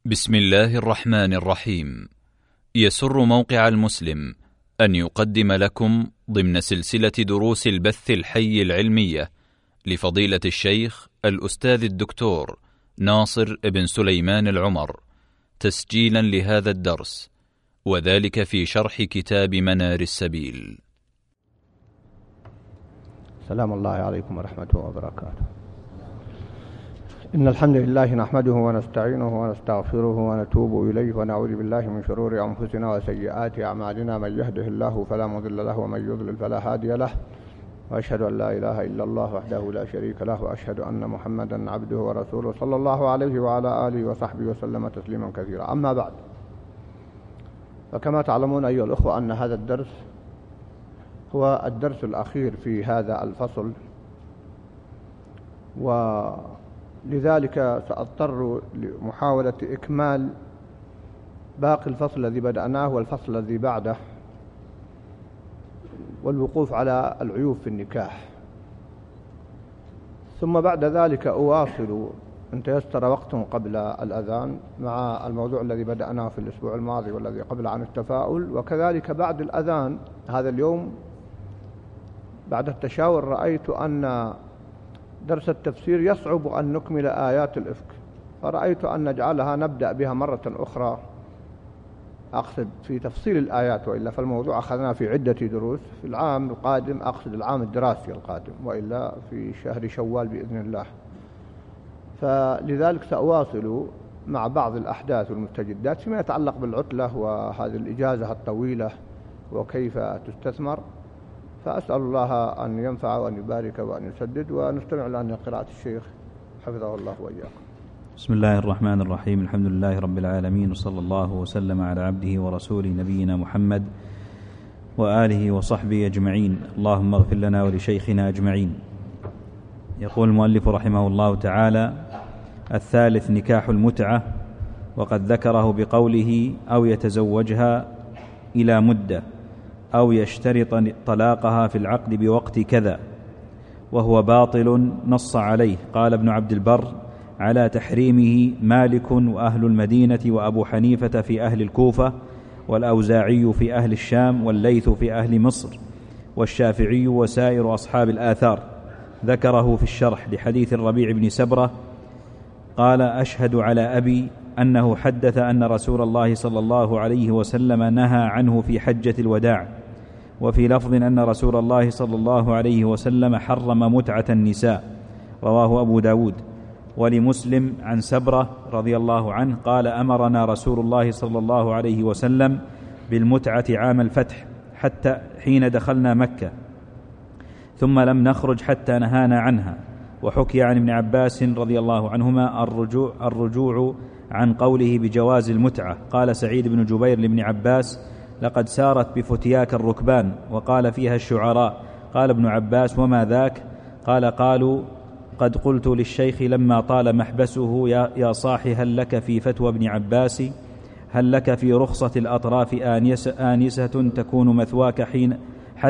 بسم الله الرحمن الرحيم. يسر موقع المسلم أن يقدم لكم ضمن سلسلة دروس البث الحي العلمية لفضيلة الشيخ الأستاذ الدكتور ناصر بن سليمان العمر تسجيلا لهذا الدرس، وذلك في شرح كتاب منار السبيل. سلام الله عليكم ورحمته وبركاته. إن الحمد لله نحمده ونستعينه ونستغفره ونتوب إليه ونعوذ بالله من شرور أنفسنا وسيئات أعمالنا، من يهده الله فلا مضل له ومن يضلل فلا هادي له، وأشهد أن لا إله إلا الله وحده لا شريك له، وأشهد أن محمدا عبده ورسوله صلى الله عليه وعلى آله وصحبه وسلم تسليما كثيرا. أما بعد، فكما تعلمون أيها الأخوة أن هذا الدرس هو الدرس الأخير في هذا الفصل، ولذلك سأضطر لمحاولة إكمال باقي الفصل الذي بدأناه والفصل الذي بعده، والوقوف على العيوب في النكاح، ثم بعد ذلك أواصل إن تيسر وقت قبل الأذان مع الموضوع الذي بدأناه في الأسبوع الماضي والذي قبل عن التفاؤل. وكذلك بعد الأذان هذا اليوم بعد التشاور رأيت أن درس التفسير يصعب أن نكمل آيات الإفك، فرأيت أن نجعلها نبدأ بها مرة أخرى، أقصد في تفصيل الآيات، وإلا فالموضوع أخذنا في عدة دروس في العام القادم، أقصد العام الدراسي القادم، وإلا في شهر شوال بإذن الله. فلذلك سأواصل مع بعض الأحداث والمستجدات فيما يتعلق بالعطلة وهذه الإجازة الطويلة وكيف تستثمر. فأسأل الله أن ينفع وأن يبارك وأن يسدد، ونستمع الآن لقراءة الشيخ حفظه الله وإياكم. بسم الله الرحمن الرحيم. الحمد لله رب العالمين، وصلى الله وسلم على عبده ورسوله نبينا محمد وآله وصحبه أجمعين. اللهم اغفر لنا ولشيخنا أجمعين. يقول المؤلف رحمه الله تعالى: الثالث نكاح المتعة، وقد ذكره بقوله أو يتزوجها إلى مدة أو يشترط طلاقها في العقد بوقت كذا، وهو باطل نص عليه. قال ابن عبد البر: على تحريمه مالك وأهل المدينة وأبو حنيفة في أهل الكوفة، والأوزاعي في أهل الشام، والليث في أهل مصر، والشافعي وسائر أصحاب الآثار. ذكره في الشرح لحديث الربيع بن سبرة قال: أشهد على أبي أنه حدث أن رسول الله صلى الله عليه وسلم نهى عنه في حجة الوداع. وفي لفظ أن رسول الله صلى الله عليه وسلم حرم متعة النساء، رواه أبو داود. ولمسلم عن سبرة رضي الله عنه قال: أمرنا رسول الله صلى الله عليه وسلم بالمتعة عام الفتح حتى حين دخلنا مكة، ثم لم نخرج حتى نهانا عنها. وحكي عن ابن عباس رضي الله عنهما الرجوع عن قوله بجواز المتعة. قال سعيد بن جبير لابن عباس: لقد سارت بفتياك الركبان، وقال فيها الشعراء. قال ابن عباس: وما ذاك؟ قال: قالوا: قد قلت للشيخ لما طال محبسه: يا صاح، هل لك في فتوى ابن عباس؟ هل لك في رخصة الأطراف آنسة تكون مثواك حين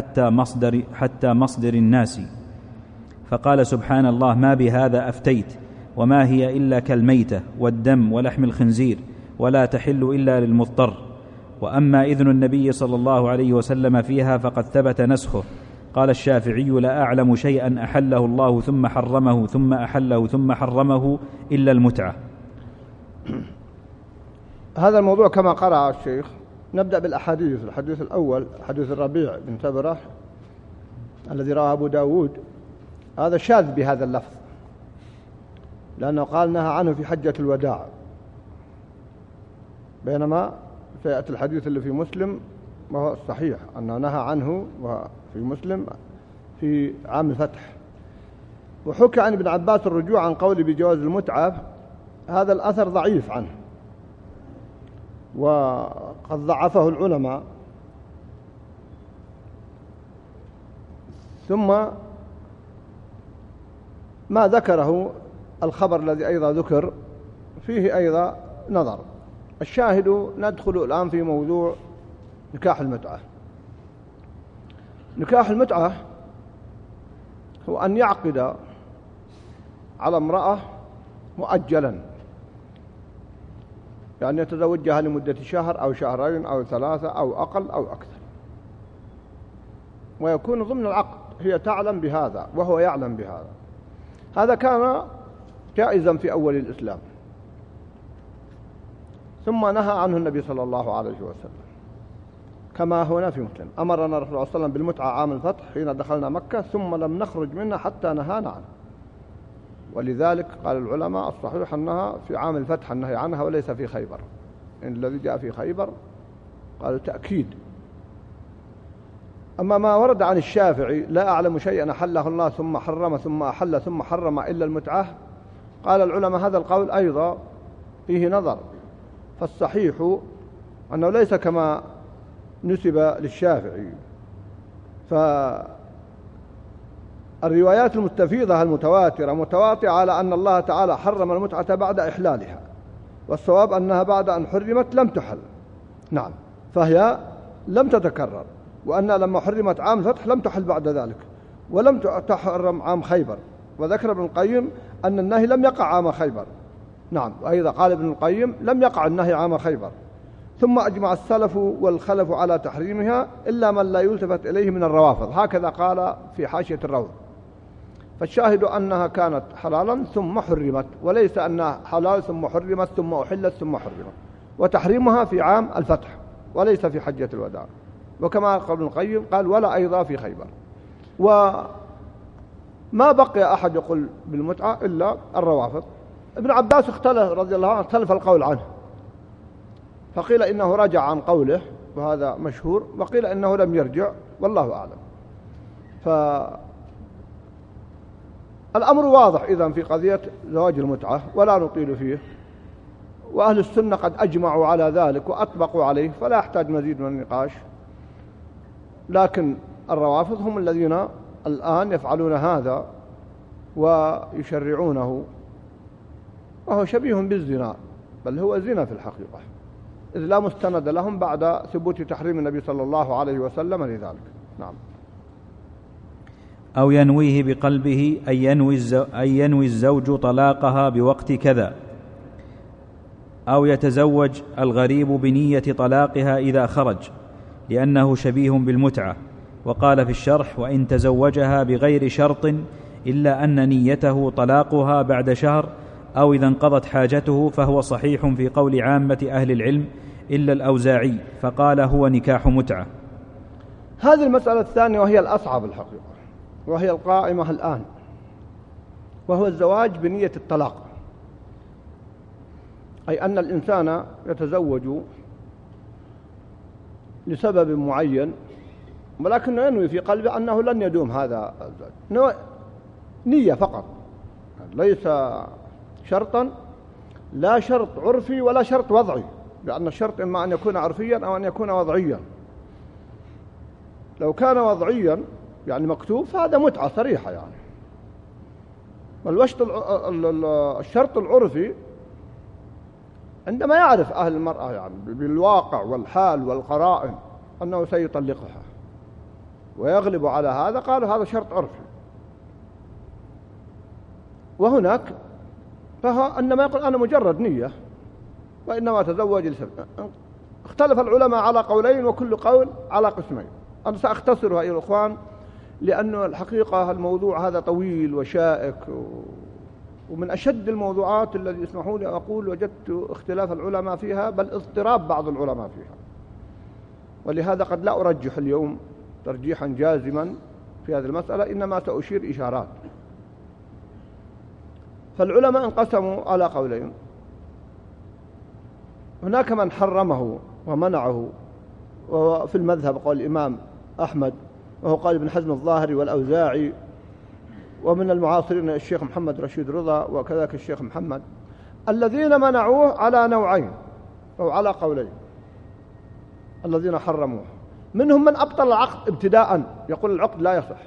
حتى مصدر الناس؟ فقال: سبحان الله، ما بهذا أفتيت، وما هي إلا كالميتة والدم ولحم الخنزير، ولا تحل إلا للمضطر. وأما إذن النبي صلى الله عليه وسلم فيها فقد ثبت نسخه. قال الشافعي: لا أعلم شيئا أحله الله ثم حرمه ثم أحله ثم حرمه إلا المتعة. هذا الموضوع كما قرأ الشيخ. نبدأ بالأحاديث. الحديث الأول حديث الربيع بن سبرة الذي رواه أبو داود، هذا شاذ بهذا اللفظ، لأنه قال نهى عنه في حجة الوداع، بينما سيأتي الحديث اللي في مسلم وهو الصحيح أنه نهى عنه وفي مسلم في عام الفتح. وحكى عن ابن عباس الرجوع عن قول بجواز المتعة، هذا الأثر ضعيف عنه وقد ضعفه العلماء. ثم ما ذكره الخبر الذي أيضا ذكر فيه أيضا نظر. الشاهد، ندخل الآن في موضوع نكاح المتعة. نكاح المتعة هو أن يعقد على امرأة مؤجلا يعني يتزوجها لمدة شهر أو شهرين أو 3 أو أقل أو أكثر، ويكون ضمن العقد، هي تعلم بهذا وهو يعلم بهذا. هذا كان جائزا في أول الإسلام، ثم نهى عنه النبي صلى الله عليه وسلم، كما هنا في مسلم: أمرنا رسول الله صلى الله عليه وسلم بالمتعة عام الفتح حين دخلنا مكة، ثم لم نخرج منها حتى نهانا عنه. ولذلك قال العلماء الصحيح أنها في عام الفتح النهي عنها وليس في خيبر، إن الذي جاء في خيبر قالوا تأكيد. أما ما ورد عن الشافعي: لا أعلم شيئا أحله الله ثم حرم ثم أحل ثم حرم إلا المتعة، قال العلماء هذا القول أيضا فيه نظر، فالصحيح أنه ليس كما نسب للشافعي. فالروايات المستفيضة المتواترة متواطئة على أن الله تعالى حرم المتعة بعد إحلالها، والصواب أنها بعد أن حرمت لم تحل. نعم، فهي لم تتكرر، وأن لما حرمت عام الفتح لم تحل بعد ذلك، ولم تحرم عام خيبر. وذكر ابن القيم أن النهي لم يقع عام خيبر. نعم، وأيضا قال ابن القيم لم يقع النهي عام خيبر. ثم أجمع السلف والخلف على تحريمها إلا من لا يلتفت إليه من الروافض، هكذا قال في حاشية الروض. فالشاهد أنها كانت حلالا ثم حرمت، وليس أنها حلال ثم حرمت ثم أحلت ثم حرمت، وتحريمها في عام الفتح وليس في حجة الوداع، وكما قال ابن القيم قال: ولا أيضا في خيبر. وما بقي أحد يقول بالمتعة إلا الروافض. ابن عباس اختلف رضي الله عنه، اختلف القول عنه، فقيل إنه رجع عن قوله وهذا مشهور، وقيل إنه لم يرجع، والله أعلم. فالأمر واضح إذن في قضية زواج المتعة ولا نطيل فيه، وأهل السنة قد أجمعوا على ذلك وأطبقوا عليه، فلا يحتاج مزيد من النقاش. لكن الروافض هم الذين الآن يفعلون هذا ويشرعونه، وهو شبيه بالزنا، بل هو زنا في الحقيقة، إذ لا مستند لهم بعد ثبوت تحريم النبي صلى الله عليه وسلم لذلك. نعم. أو ينويه بقلبه أن ينوي الزوج طلاقها بوقت كذا، أو يتزوج الغريب بنية طلاقها إذا خرج، لأنه شبيه بالمتعة. وقال في الشرح: وإن تزوجها بغير شرط إلا أن نيته طلاقها بعد شهر أو إذا انقضت حاجته، فهو صحيح في قول عامة أهل العلم إلا الأوزاعي، فقال هو نكاح متعة. هذه المسألة الثانية وهي الأصعب الحقيقة، وهي القائمة الآن، وهو الزواج بنية الطلاق، أي أن الإنسان يتزوج لسبب معين، ولكنه ينوي في قلبه أنه لن يدوم هذا الزواج، نية فقط، ليس شرطا، لا شرط عرفي ولا شرط وضعي، لأن الشرط إما أن يكون عرفيا أو أن يكون وضعيا. لو كان وضعيا يعني مكتوب فهذا متعة صريحة يعني. الشرط العرفي عندما يعرف أهل المرأة يعني بالواقع والحال والقرائن أنه سيطلقها ويغلب على هذا، قالوا هذا شرط عرفي. وهناك فهو أنما يقول أنا مجرد نية وإنما تزوج لسبب. اختلف العلماء على قولين، وكل قول على قسمين. أنا سأختصرها أيها الأخوان، لأن الحقيقة الموضوع هذا طويل وشائك، ومن أشد الموضوعات الذي يسمحوا لي أقول وجدت اختلاف العلماء فيها، بل اضطراب بعض العلماء فيها، ولهذا قد لا أرجح اليوم ترجيحا جازما في هذه المسألة، إنما سأشير إشارات. فالعلماء انقسموا على قولين. هناك من حرمه ومنعه، وفي المذهب قال الإمام أحمد، وهو قال ابن حزم الظاهري والأوزاعي، ومن المعاصرين الشيخ محمد رشيد رضا وكذلك الشيخ محمد. الذين منعوه على نوعين أو على قولين، الذين حرموه منهم من أبطل العقد ابتداء، يقول العقد لا يصح،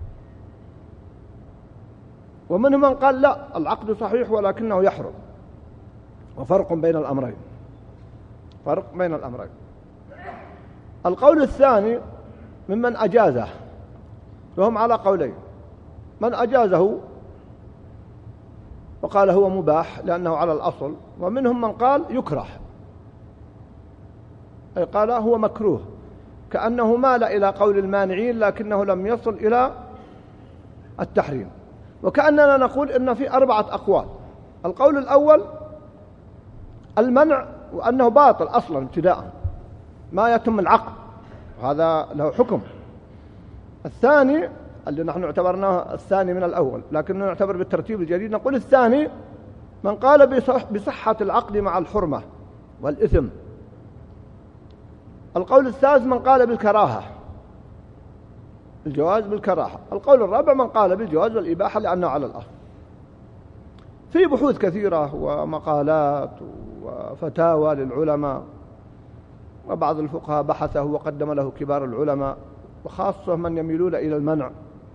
ومنهم من قال لا، العقد صحيح ولكنه يحرم. وفرق بين الأمرين، فرق بين الأمرين. القول الثاني ممن أجازه، وهم على قولين: من أجازه وقال هو مباح لأنه على الأصل، ومنهم من قال يكره أي قال هو مكروه، كأنه مال إلى قول المانعين لكنه لم يصل إلى التحريم. وكأننا نقول إن في 4 أقوال. القول الأول المنع وأنه باطل أصلا ابتداء، ما يتم العقد، هذا له حكم. الثاني اللي نحن اعتبرناه الثاني من الأول لكننا نعتبر بالترتيب الجديد، نقول الثاني من قال بصحة العقد مع الحرمة والإثم. القول الثالث من قال بالكراهة، الجواز بالكراهة. القول الرابع من قال بالجواز والإباحة لأنه على الأصل. في بحوث كثيرة ومقالات وفتاوى للعلماء، وبعض الفقهاء بحثه وقدم له كبار العلماء وخاصة من يميلون إلى المنع.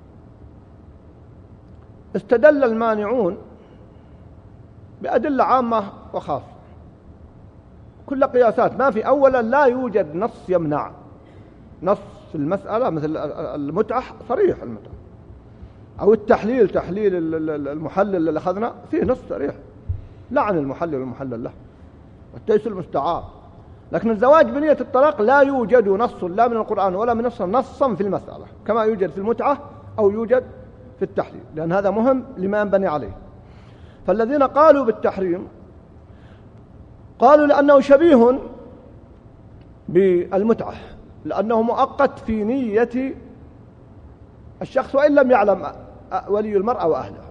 استدل المانعون بأدلة عامة وخاصة، كل قياسات. ما في أولا لا يوجد نص يمنع، نص في المسألة مثل المتعة صريح، المتعة أو التحليل، تحليل المحلل اللي أخذنا فيه نص صريح لعن المحلل والمحلل له والتيس المستعار. لكن الزواج بنية الطلاق لا يوجد نص لا من القرآن ولا من نصا في المسألة كما يوجد في المتعة أو يوجد في التحليل، لأن هذا مهم لما ينبني عليه. فالذين قالوا بالتحريم قالوا لأنه شبيه بالمتعة، لأنه مؤقت في نية الشخص وإن لم يعلم ولي المرأة وأهلها،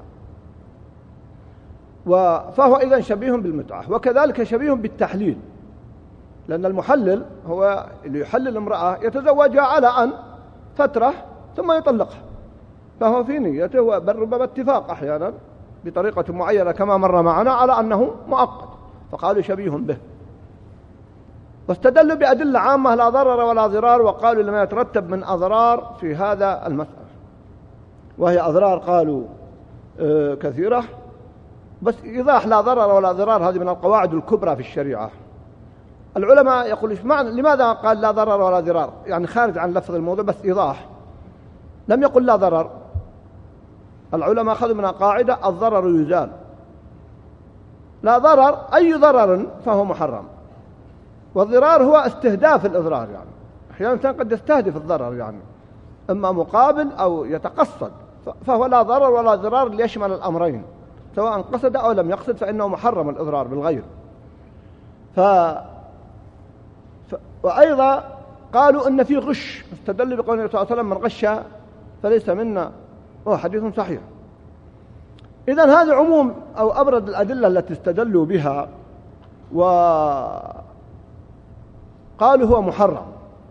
فهو إذن شبيه بالمتعة. وكذلك شبيه بالتحليل، لأن المحلل هو اللي يحلل امرأة يتزوجها على أن فترة ثم يطلقها، فهو في نيته وربما اتفاق أحيانا بطريقة معينة كما مر معنا على أنه مؤقت، فقالوا شبيه به. واستدلوا بأدلة عامة لا ضرر ولا ضرار، وقالوا لما يترتب من أضرار في هذا المسألة، وهي أضرار قالوا كثيرة، بس إيضاح لا ضرر ولا ضرار هذه من القواعد الكبرى في الشريعة. العلماء يقول لماذا قال لا ضرر ولا ضرار، يعني خارج عن لفظ الموضوع بس إيضاح. لم يقل لا ضرر، العلماء أخذوا منها قاعدة الضرر يزال، لا ضرر أي ضرر فهو محرم، والضرار هو استهداف الإضرار، يعني أحيانا الإنسان قد يستهدف الضرر، يعني إما مقابل أو يتقصد، فهو لا ضرر ولا ضرار ليشمل الأمرين، سواء قصد أو لم يقصد فإنه محرم الإضرار بالغير. وأيضا قالوا إن في غش، استدلوا بقول النبي صلى الله عليه وسلم من غش فليس منا، وهو حديث صحيح. إذن هذا عموم أو أبرز الأدلة التي استدلوا بها وقالوا هو محرم.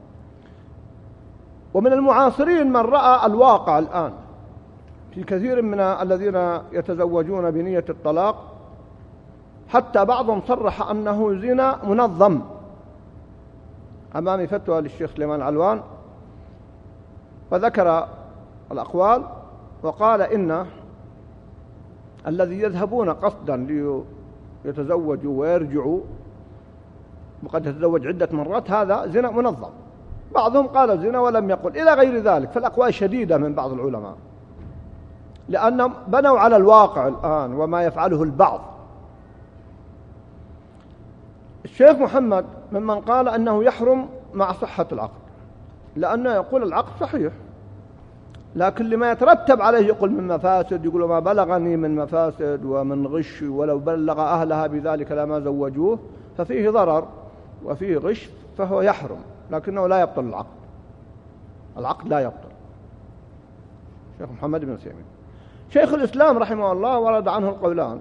ومن المعاصرين من رأى الواقع الآن في كثير من الذين يتزوجون بنية الطلاق، حتى بعضهم صرح أنه زنا منظم. أمامي فتوى للشيخ سليمان علوان وذكر الأقوال، وقال إن الذي يذهبون قصدا ليتزوجوا ويرجعوا وقد يتزوج عدة مرات هذا زنا منظم. بعضهم قال زنا ولم يقل إلى غير ذلك، فالأقوال شديدة من بعض العلماء لأنهم بنوا على الواقع الآن وما يفعله البعض. الشيخ محمد ممن قال أنه يحرم مع صحة العقد، لأنه يقول العقد صحيح لكن لما يترتب عليه يقول من مفاسد، يقول ما بلغني من مفاسد ومن غش، ولو بلغ أهلها بذلك لما زوجوه، ففيه ضرر وفيه غش، فهو يحرم لكنه لا يبطل العقد، العقد لا يبطل. شيخ محمد بن سيمين. شيخ الإسلام رحمه الله ورد عنه القولان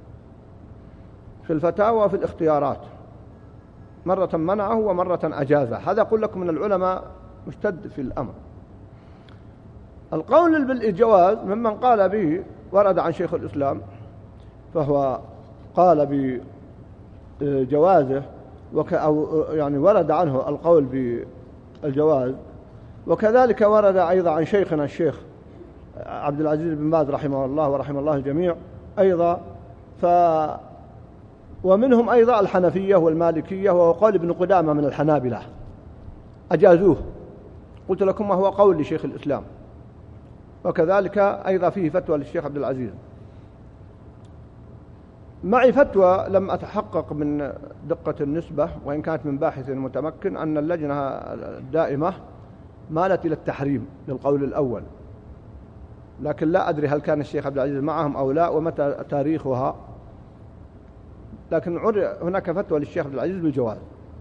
في الفتاوى وفي الاختيارات، مرة منعه ومرة أجازه. هذا أقول لكم من العلماء مشتد في الأمر. القول بالجواز ممن قال به ورد عن شيخ الإسلام، فهو قال بجوازه أو يعني ورد عنه القول بالجواز. وكذلك ورد أيضا عن شيخنا الشيخ عبد العزيز بن باز رحمه الله ورحمه الله الجميع أيضا. ومنهم أيضا الحنفية والمالكية، وهو قول ابن قدامة من الحنابلة أجازوه. قلت لكم وهو قول لشيخ الإسلام، وكذلك أيضا فيه فتوى للشيخ عبد العزيز. معي فتوى لم أتحقق من دقة النسبة، وإن كانت من باحث متمكن، أن اللجنة الدائمة مالت إلى التحريم للقول الأول، لكن لا أدري هل كان الشيخ عبد العزيز معهم أو لا ومتى تاريخها، لكن هناك فتوى للشيخ عبد العزيز بالجواز.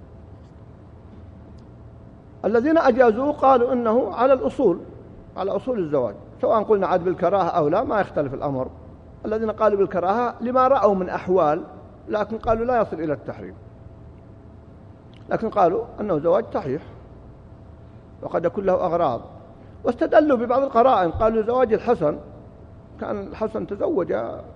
الذين أجازوا قالوا إنه على الأصول، على أصول الزواج، سواء قلنا عاد بالكراهة أو لا ما يختلف الأمر. الذين قالوا بالكراهة لما رأوا من أحوال، لكن قالوا لا يصل إلى التحريم، لكن قالوا أنه زواج صحيح وقد يكون له أغراض، واستدلوا ببعض القرائن. قالوا زواج الحسن، كان الحسن تزوج،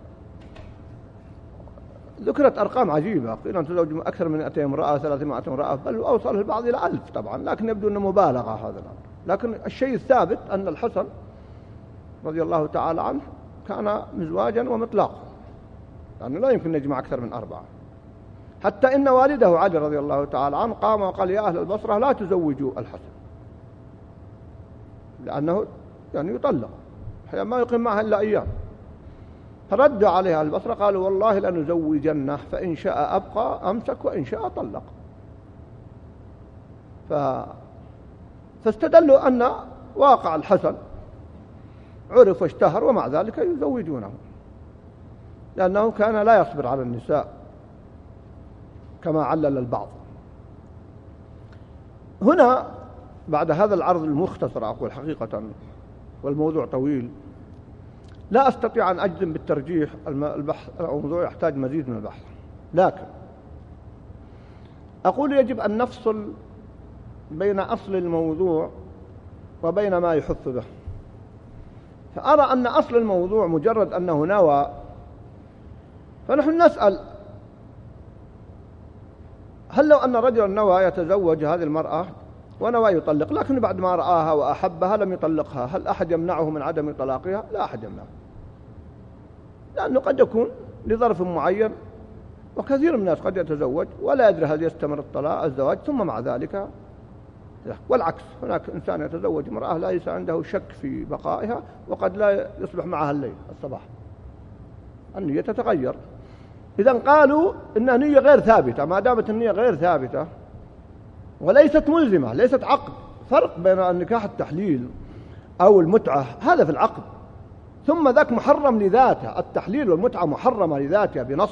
ذكرت أرقام عجيبة، قيل أن تزوج أكثر من 200 امرأة 300 امرأة، بل أوصل البعض إلى 1000 طبعا، لكن يبدو أنه مبالغة هذا الأمر. لكن الشيء الثابت أن الحسن رضي الله تعالى عنه كان مزواجا ومطلاقا، لأنه لا يمكن نجمع أكثر من 4. حتى إن والده علي رضي الله تعالى عنه قام وقال يا أهل البصرة لا تزوجوا الحسن، لأنه يعني يطلق، ما يقيم معها إلا أيام. فرد عليها البصرة قالوا والله لنزوجنه، فإن شاء أبقى أمسك وإن شاء طلق. فاستدلوا أن واقع الحسن عرف واشتهر، ومع ذلك يزوجونه، لأنه كان لا يصبر على النساء كما علل البعض. هنا بعد هذا العرض المختصر أقول حقيقة، والموضوع طويل، لا أستطيع أن أجزم بالترجيح، الموضوع يحتاج مزيد من البحث، لكن أقول يجب أن نفصل بين أصل الموضوع وبين ما يحث به. فأرى أن أصل الموضوع مجرد أنه نوى، فنحن نسأل هل لو أن رجلا نوى يتزوج هذه المرأة ونوى يطلق، لكن بعد ما رآها وأحبها لم يطلقها، هل أحد يمنعه من عدم طلاقها؟ لا أحد يمنعه، لأنه قد يكون لظرف معين، وكثير من الناس قد يتزوج ولا يدري هل يستمر الزواج ثم مع ذلك لا. والعكس، هناك إنسان يتزوج امرأة ليس عنده شك في بقائها، وقد لا يصبح معها الليل الصباح، النية تتغير. إذا قالوا إنها نية غير ثابتة، ما دامت النية غير ثابتة وليست ملزمة، ليست عقد. فرق بين النكاح التحليل أو المتعة، هذا في العقد، ثم ذاك محرم لذاته، التحليل والمتعة محرمة لذاتها بنص.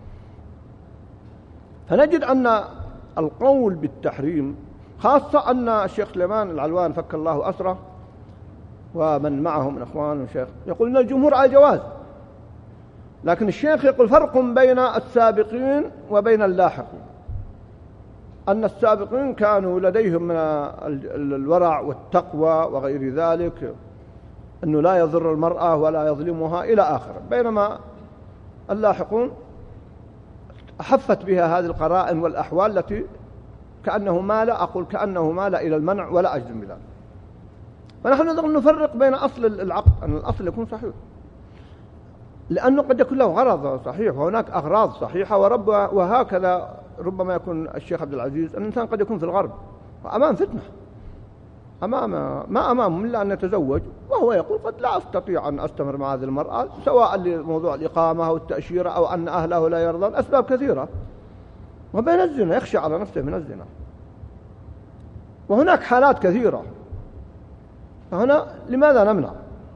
فنجد أن القول بالتحريم، خاصة أن الشيخ سليمان العلوان فك الله أسره ومن معه من أخوان الشيخ يقول أن الجمهور على الجواز، لكن الشيخ يقول فرق بين السابقين وبين اللاحقين، أن السابقين كانوا لديهم من الورع والتقوى وغير ذلك، أنه لا يضر المرأة ولا يظلمها إلى آخره، بينما اللاحقون حفت بها هذه القرائن والأحوال التي كأنه مال، أقول كأنه مال إلى المنع ولا أجزم بذلك. فنحن نقدر نفرق بين أصل العقد، أن الأصل يكون صحيح، لأنه قد يكون له غرض صحيح وهناك أغراض صحيحة، وهكذا ربما يكون الشيخ عبد العزيز أن الإنسان قد يكون في الغرب وأمام فتنة، ما أمامه إلا أن يتزوج، وهو يقول قد لا أستطيع أن أستمر مع هذه المرأة، سواء لموضوع الإقامة أو التأشيرة أو أن أهله لا يرضون، أسباب كثيرة. وبين الزنا، يخشى على نفسه من الزنا، وهناك حالات كثيرة، فهنا لماذا نمنع؟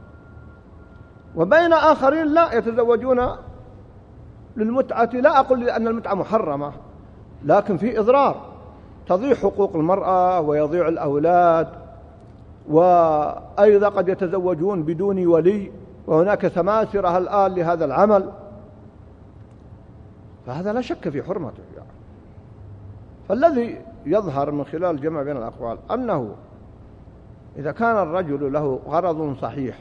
وبين آخرين لا يتزوجون للمتعة، لا أقول لأن المتعة محرمة، لكن في إضرار، تضيع حقوق المرأة ويضيع الأولاد، وأيضا قد يتزوجون بدون ولي، وهناك سماسرة الآن لهذا العمل، فهذا لا شك في حرمته يعني. فالذي يظهر من خلال الجمع بين الأقوال أنه إذا كان الرجل له غرض صحيح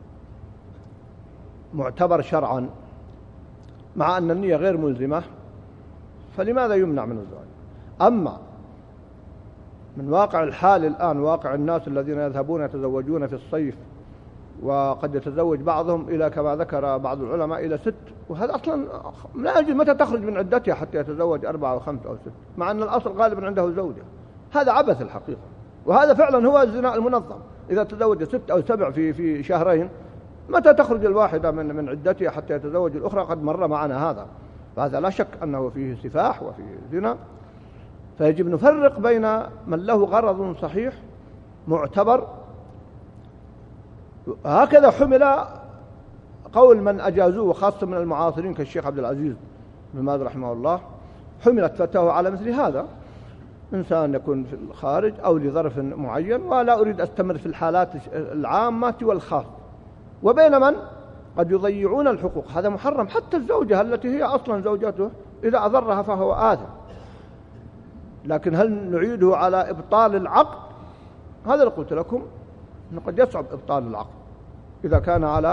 معتبر شرعا، مع أن النية غير ملزمة، فلماذا يمنع من الزواج؟ أما من واقع الحال الآن، واقع الناس الذين يذهبون يتزوجون في الصيف، وقد يتزوج بعضهم إلى كما ذكر بعض العلماء إلى 6، وهذا أصلا لا يجب متى تخرج من عدتها حتى يتزوج 4 أو 5 أو 6، مع أن الأصل غالبا عنده زوجة. هذا عبث الحقيقة، وهذا فعلا هو الزنا المنظم. إذا تزوج 6 أو 7 في شهرين، متى تخرج الواحدة من عدتها حتى يتزوج الأخرى؟ قد مر معنا هذا. فهذا لا شك أنه فيه سفاح وفيه زنا. فيجب نفرق بين من له غرض صحيح معتبر. هكذا حمل قول من أجازوه خاصة من المعاصرين كالشيخ عبد العزيز بن باز رحمه الله، حملت فتوى على مثل هذا. إنسان يكون في الخارج أو لظرف معين، ولا أريد أستمر في الحالات العامة والخاصة. وبين من قد يضيعون الحقوق، هذا محرم. حتى الزوجة التي هي أصلا زوجته إذا أضرها فهو آثم. لكن هل نعيده على إبطال العقد؟ هذا اللي قلت لكم أنه قد يصعب إبطال العقد إذا كان على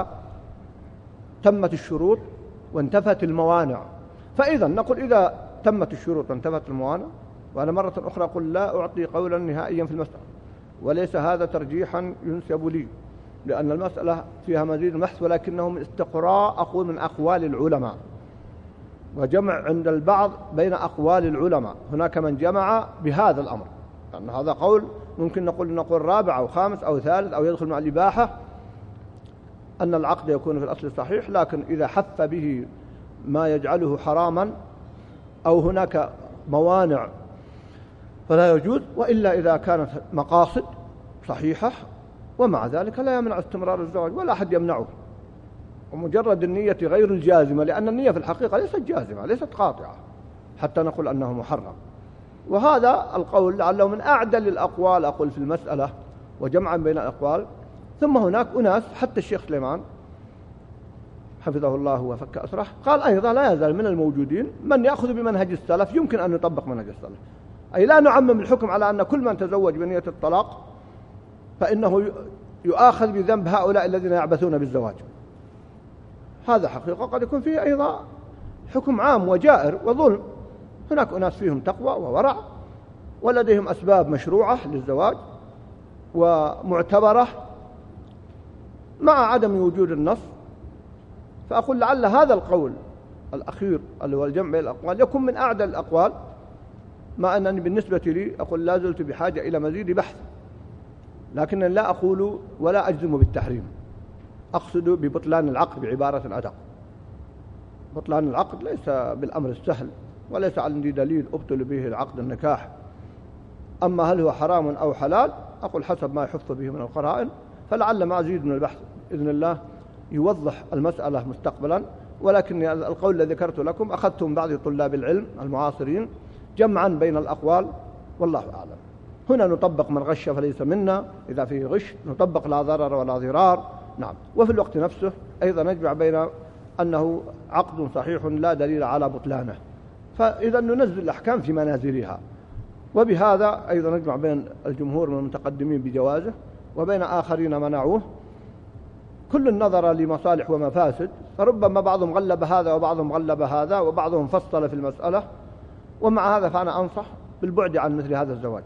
تمت الشروط وانتفت الموانع. فإذا نقول إذا تمت الشروط وانتفت الموانع، وأنا مرة أخرى أقول لا أعطي قولا نهائيا في المسألة، وليس هذا ترجيحا ينسب لي، لأن المسألة فيها مزيد بحث، ولكنه من استقراء أقول من أقوال العلماء وجمع عند البعض بين أقوال العلماء. هناك من جمع بهذا الأمر، لأن هذا قول ممكن نقول رابع أو خامس أو ثالث أو يدخل مع الإباحة، أن العقد يكون في الأصل صحيح، لكن إذا حف به ما يجعله حراما أو هناك موانع فلا يجوز. وإلا إذا كانت مقاصد صحيحة ومع ذلك لا يمنع استمرار الزواج، ولا أحد يمنعه. ومجرد النية غير الجازمة، لأن النية في الحقيقة ليست جازمة ليست قاطعة حتى نقول أنه محرم. وهذا القول لعله من أعدل الأقوال أقول في المسألة وجمعا بين الأقوال. ثم هناك أناس حتى الشيخ سليمان حفظه الله وفك أسره قال أيضا لا يزال من الموجودين من يأخذ بمنهج السلف، يمكن أن يطبق منهج السلف، أي لا نعمم الحكم على أن كل من تزوج بنية الطلاق فإنه يؤاخذ بذنب هؤلاء الذين يعبثون بالزواج. هذا حقيقة قد يكون فيه أيضا حكم عام وجائر وظلم. هناك أناس فيهم تقوى وورع ولديهم أسباب مشروعة للزواج ومعتبرة مع عدم وجود النص. فأقول لعل هذا القول الأخير اللي هو الجمع بين الأقوال يكون من أعدل الأقوال، مع أنني بالنسبة لي أقول لا زلت بحاجة إلى مزيد بحث، لكن لا أقول ولا أجزم بالتحريم، أقصد ببطلان العقد بعبارة أدق. بطلان العقد ليس بالأمر السهل، وليس عندي دليل أبطل به العقد النكاح. أما هل هو حرام أو حلال أقول حسب ما يحف به من القرائن، فلعل ما أزيد من البحث بإذن الله يوضح المسألة مستقبلا. ولكن القول الذي ذكرت لكم أخذته من بعض طلاب العلم المعاصرين جمعا بين الأقوال، والله أعلم. هنا نطبق من غش فليس منا، إذا فيه غش نطبق لا ضرر ولا ضرار. نعم. وفي الوقت نفسه أيضا نجمع بين أنه عقد صحيح لا دليل على بطلانه، فإذا ننزل الأحكام في منازلها. وبهذا أيضا نجمع بين الجمهور من المتقدمين بجوازه وبين آخرين منعوه، كل النظر لمصالح ومفاسد، فربما بعضهم غلب هذا وبعضهم غلب هذا وبعضهم فصل في المسألة. ومع هذا فأنا أنصح بالبعد عن مثل هذا الزواج،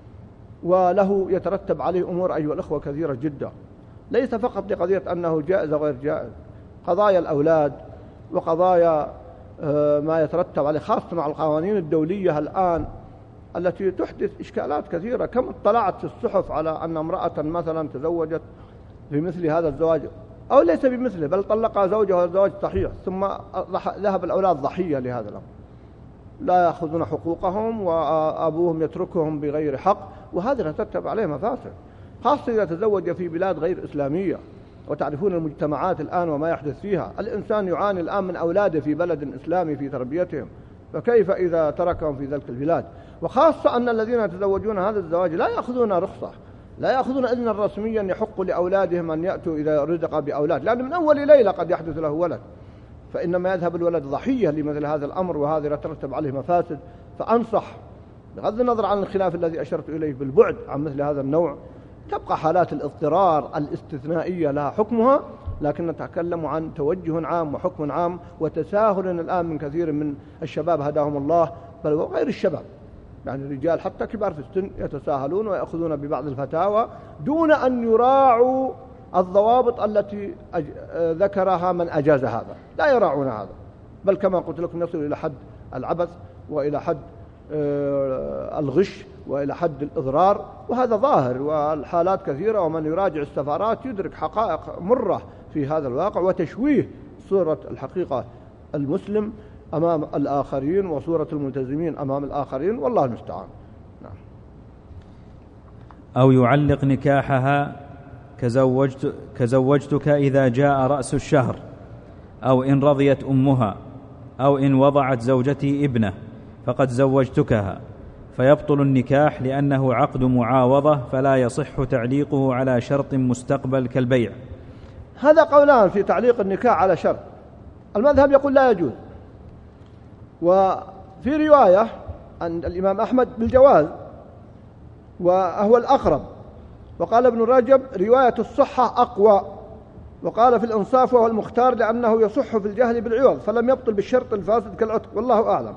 وله يترتب عليه أمور أيها الأخوة كثيرة جدا، ليس فقط لقضية أنه جائز وغير جائز، قضايا الأولاد وقضايا ما يترتب عليه، خاصة مع القوانين الدولية الآن التي تحدث إشكالات كثيرة. كم اطلعت في الصحف على أن امرأة مثلا تزوجت بمثل هذا الزواج، أو ليس بمثله بل طلقها زوجها زواج صحيح، ثم ذهب الأولاد ضحية لهذا الأمر، لا يأخذون حقوقهم وأبوهم يتركهم بغير حق، وهذا يترتب عليه مفاسد، خاصة إذا تزوج في بلاد غير إسلامية. وتعرفون المجتمعات الآن وما يحدث فيها، الإنسان يعاني الآن من أولاده في بلد إسلامي في تربيتهم، فكيف إذا تركهم في ذلك البلاد؟ وخاصة أن الذين يتزوجون هذا الزواج لا يأخذون رخصة، لا يأخذون إذنا رسميا يحق لأولادهم أن يأتوا إذا رزق بأولاد، لأن من أول ليلة قد يحدث له ولد، فإنما يذهب الولد ضحية لمثل هذا الأمر، وهذا يترتب عليه مفاسد. فأنصح بغض النظر عن الخلاف الذي أشرت إليه بالبعد عن مثل هذا النوع. تبقى حالات الاضطرار الاستثنائية لها حكمها، لكن نتكلم عن توجه عام وحكم عام، وتساهل الآن من كثير من الشباب هداهم الله، بل وغير الشباب، يعني الرجال حتى كبار في السن يتساهلون ويأخذون ببعض الفتاوى دون أن يراعوا الضوابط التي ذكرها من أجاز هذا، لا يراعون هذا، بل كما قلت لكم يصل إلى حد العبث وإلى حد الغش وإلى حد الإضرار، وهذا ظاهر والحالات كثيرة. ومن يراجع السفارات يدرك حقائق مرة في هذا الواقع وتشويه صورة الحقيقة المسلم أمام الآخرين وصورة الملتزمين أمام الآخرين، والله المستعان. نعم. أو يعلق نكاحها كزوجتك إذا جاء رأس الشهر، أو إن رضيت أمها، أو إن وضعت زوجتي ابنه فقد زوجتكها، فيبطل النكاح لأنه عقد معاوضة فلا يصح تعليقه على شرط مستقبل كالبيع. هذا قولان في تعليق النكاح على شرط. المذهب يقول لا يجوز، وفي رواية عند الإمام أحمد بالجواز وهو الأقرب، وقال ابن رجب رواية الصحة أقوى، وقال في الإنصاف وهو المختار لأنه يصح في الجهل بالعوض فلم يبطل بالشرط الفاسد كالعتق، والله أعلم.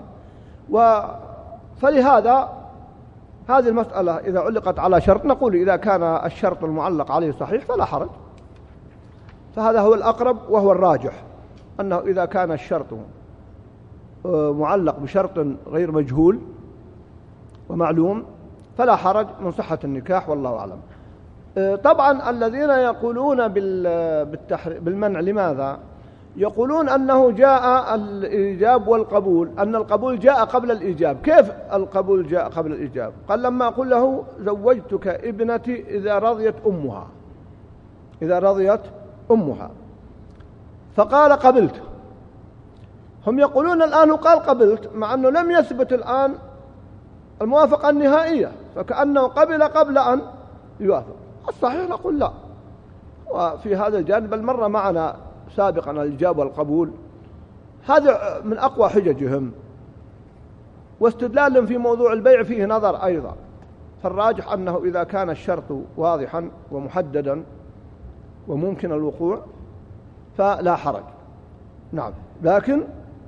فلهذا هذه المسألة إذا علقت على شرط نقول إذا كان الشرط المعلق عليه صحيح فلا حرج، فهذا هو الأقرب وهو الراجح، أنه إذا كان الشرط معلق بشرط غير مجهول ومعلوم فلا حرج من صحة النكاح، والله أعلم. طبعا الذين يقولون بالمنع لماذا؟ يقولون أنه جاء الإيجاب والقبول، أن القبول جاء قبل الإيجاب. كيف القبول جاء قبل الإيجاب؟ قال لما أقول له زوجتك ابنتي إذا رضيت أمها، إذا رضيت أمها، فقال قبلت. هم يقولون الآن قال قبلت، مع أنه لم يثبت الآن الموافقة النهائية، فكأنه قبل أن يوافق. الصحيح نقول لا. وفي هذا الجانب بل مر معنا سابقا الإيجاب والقبول، هذا من أقوى حججهم، واستدلالهم في موضوع البيع فيه نظر أيضا. فالراجح أنه إذا كان الشرط واضحا ومحددا وممكن الوقوع فلا حرج. نعم، لكن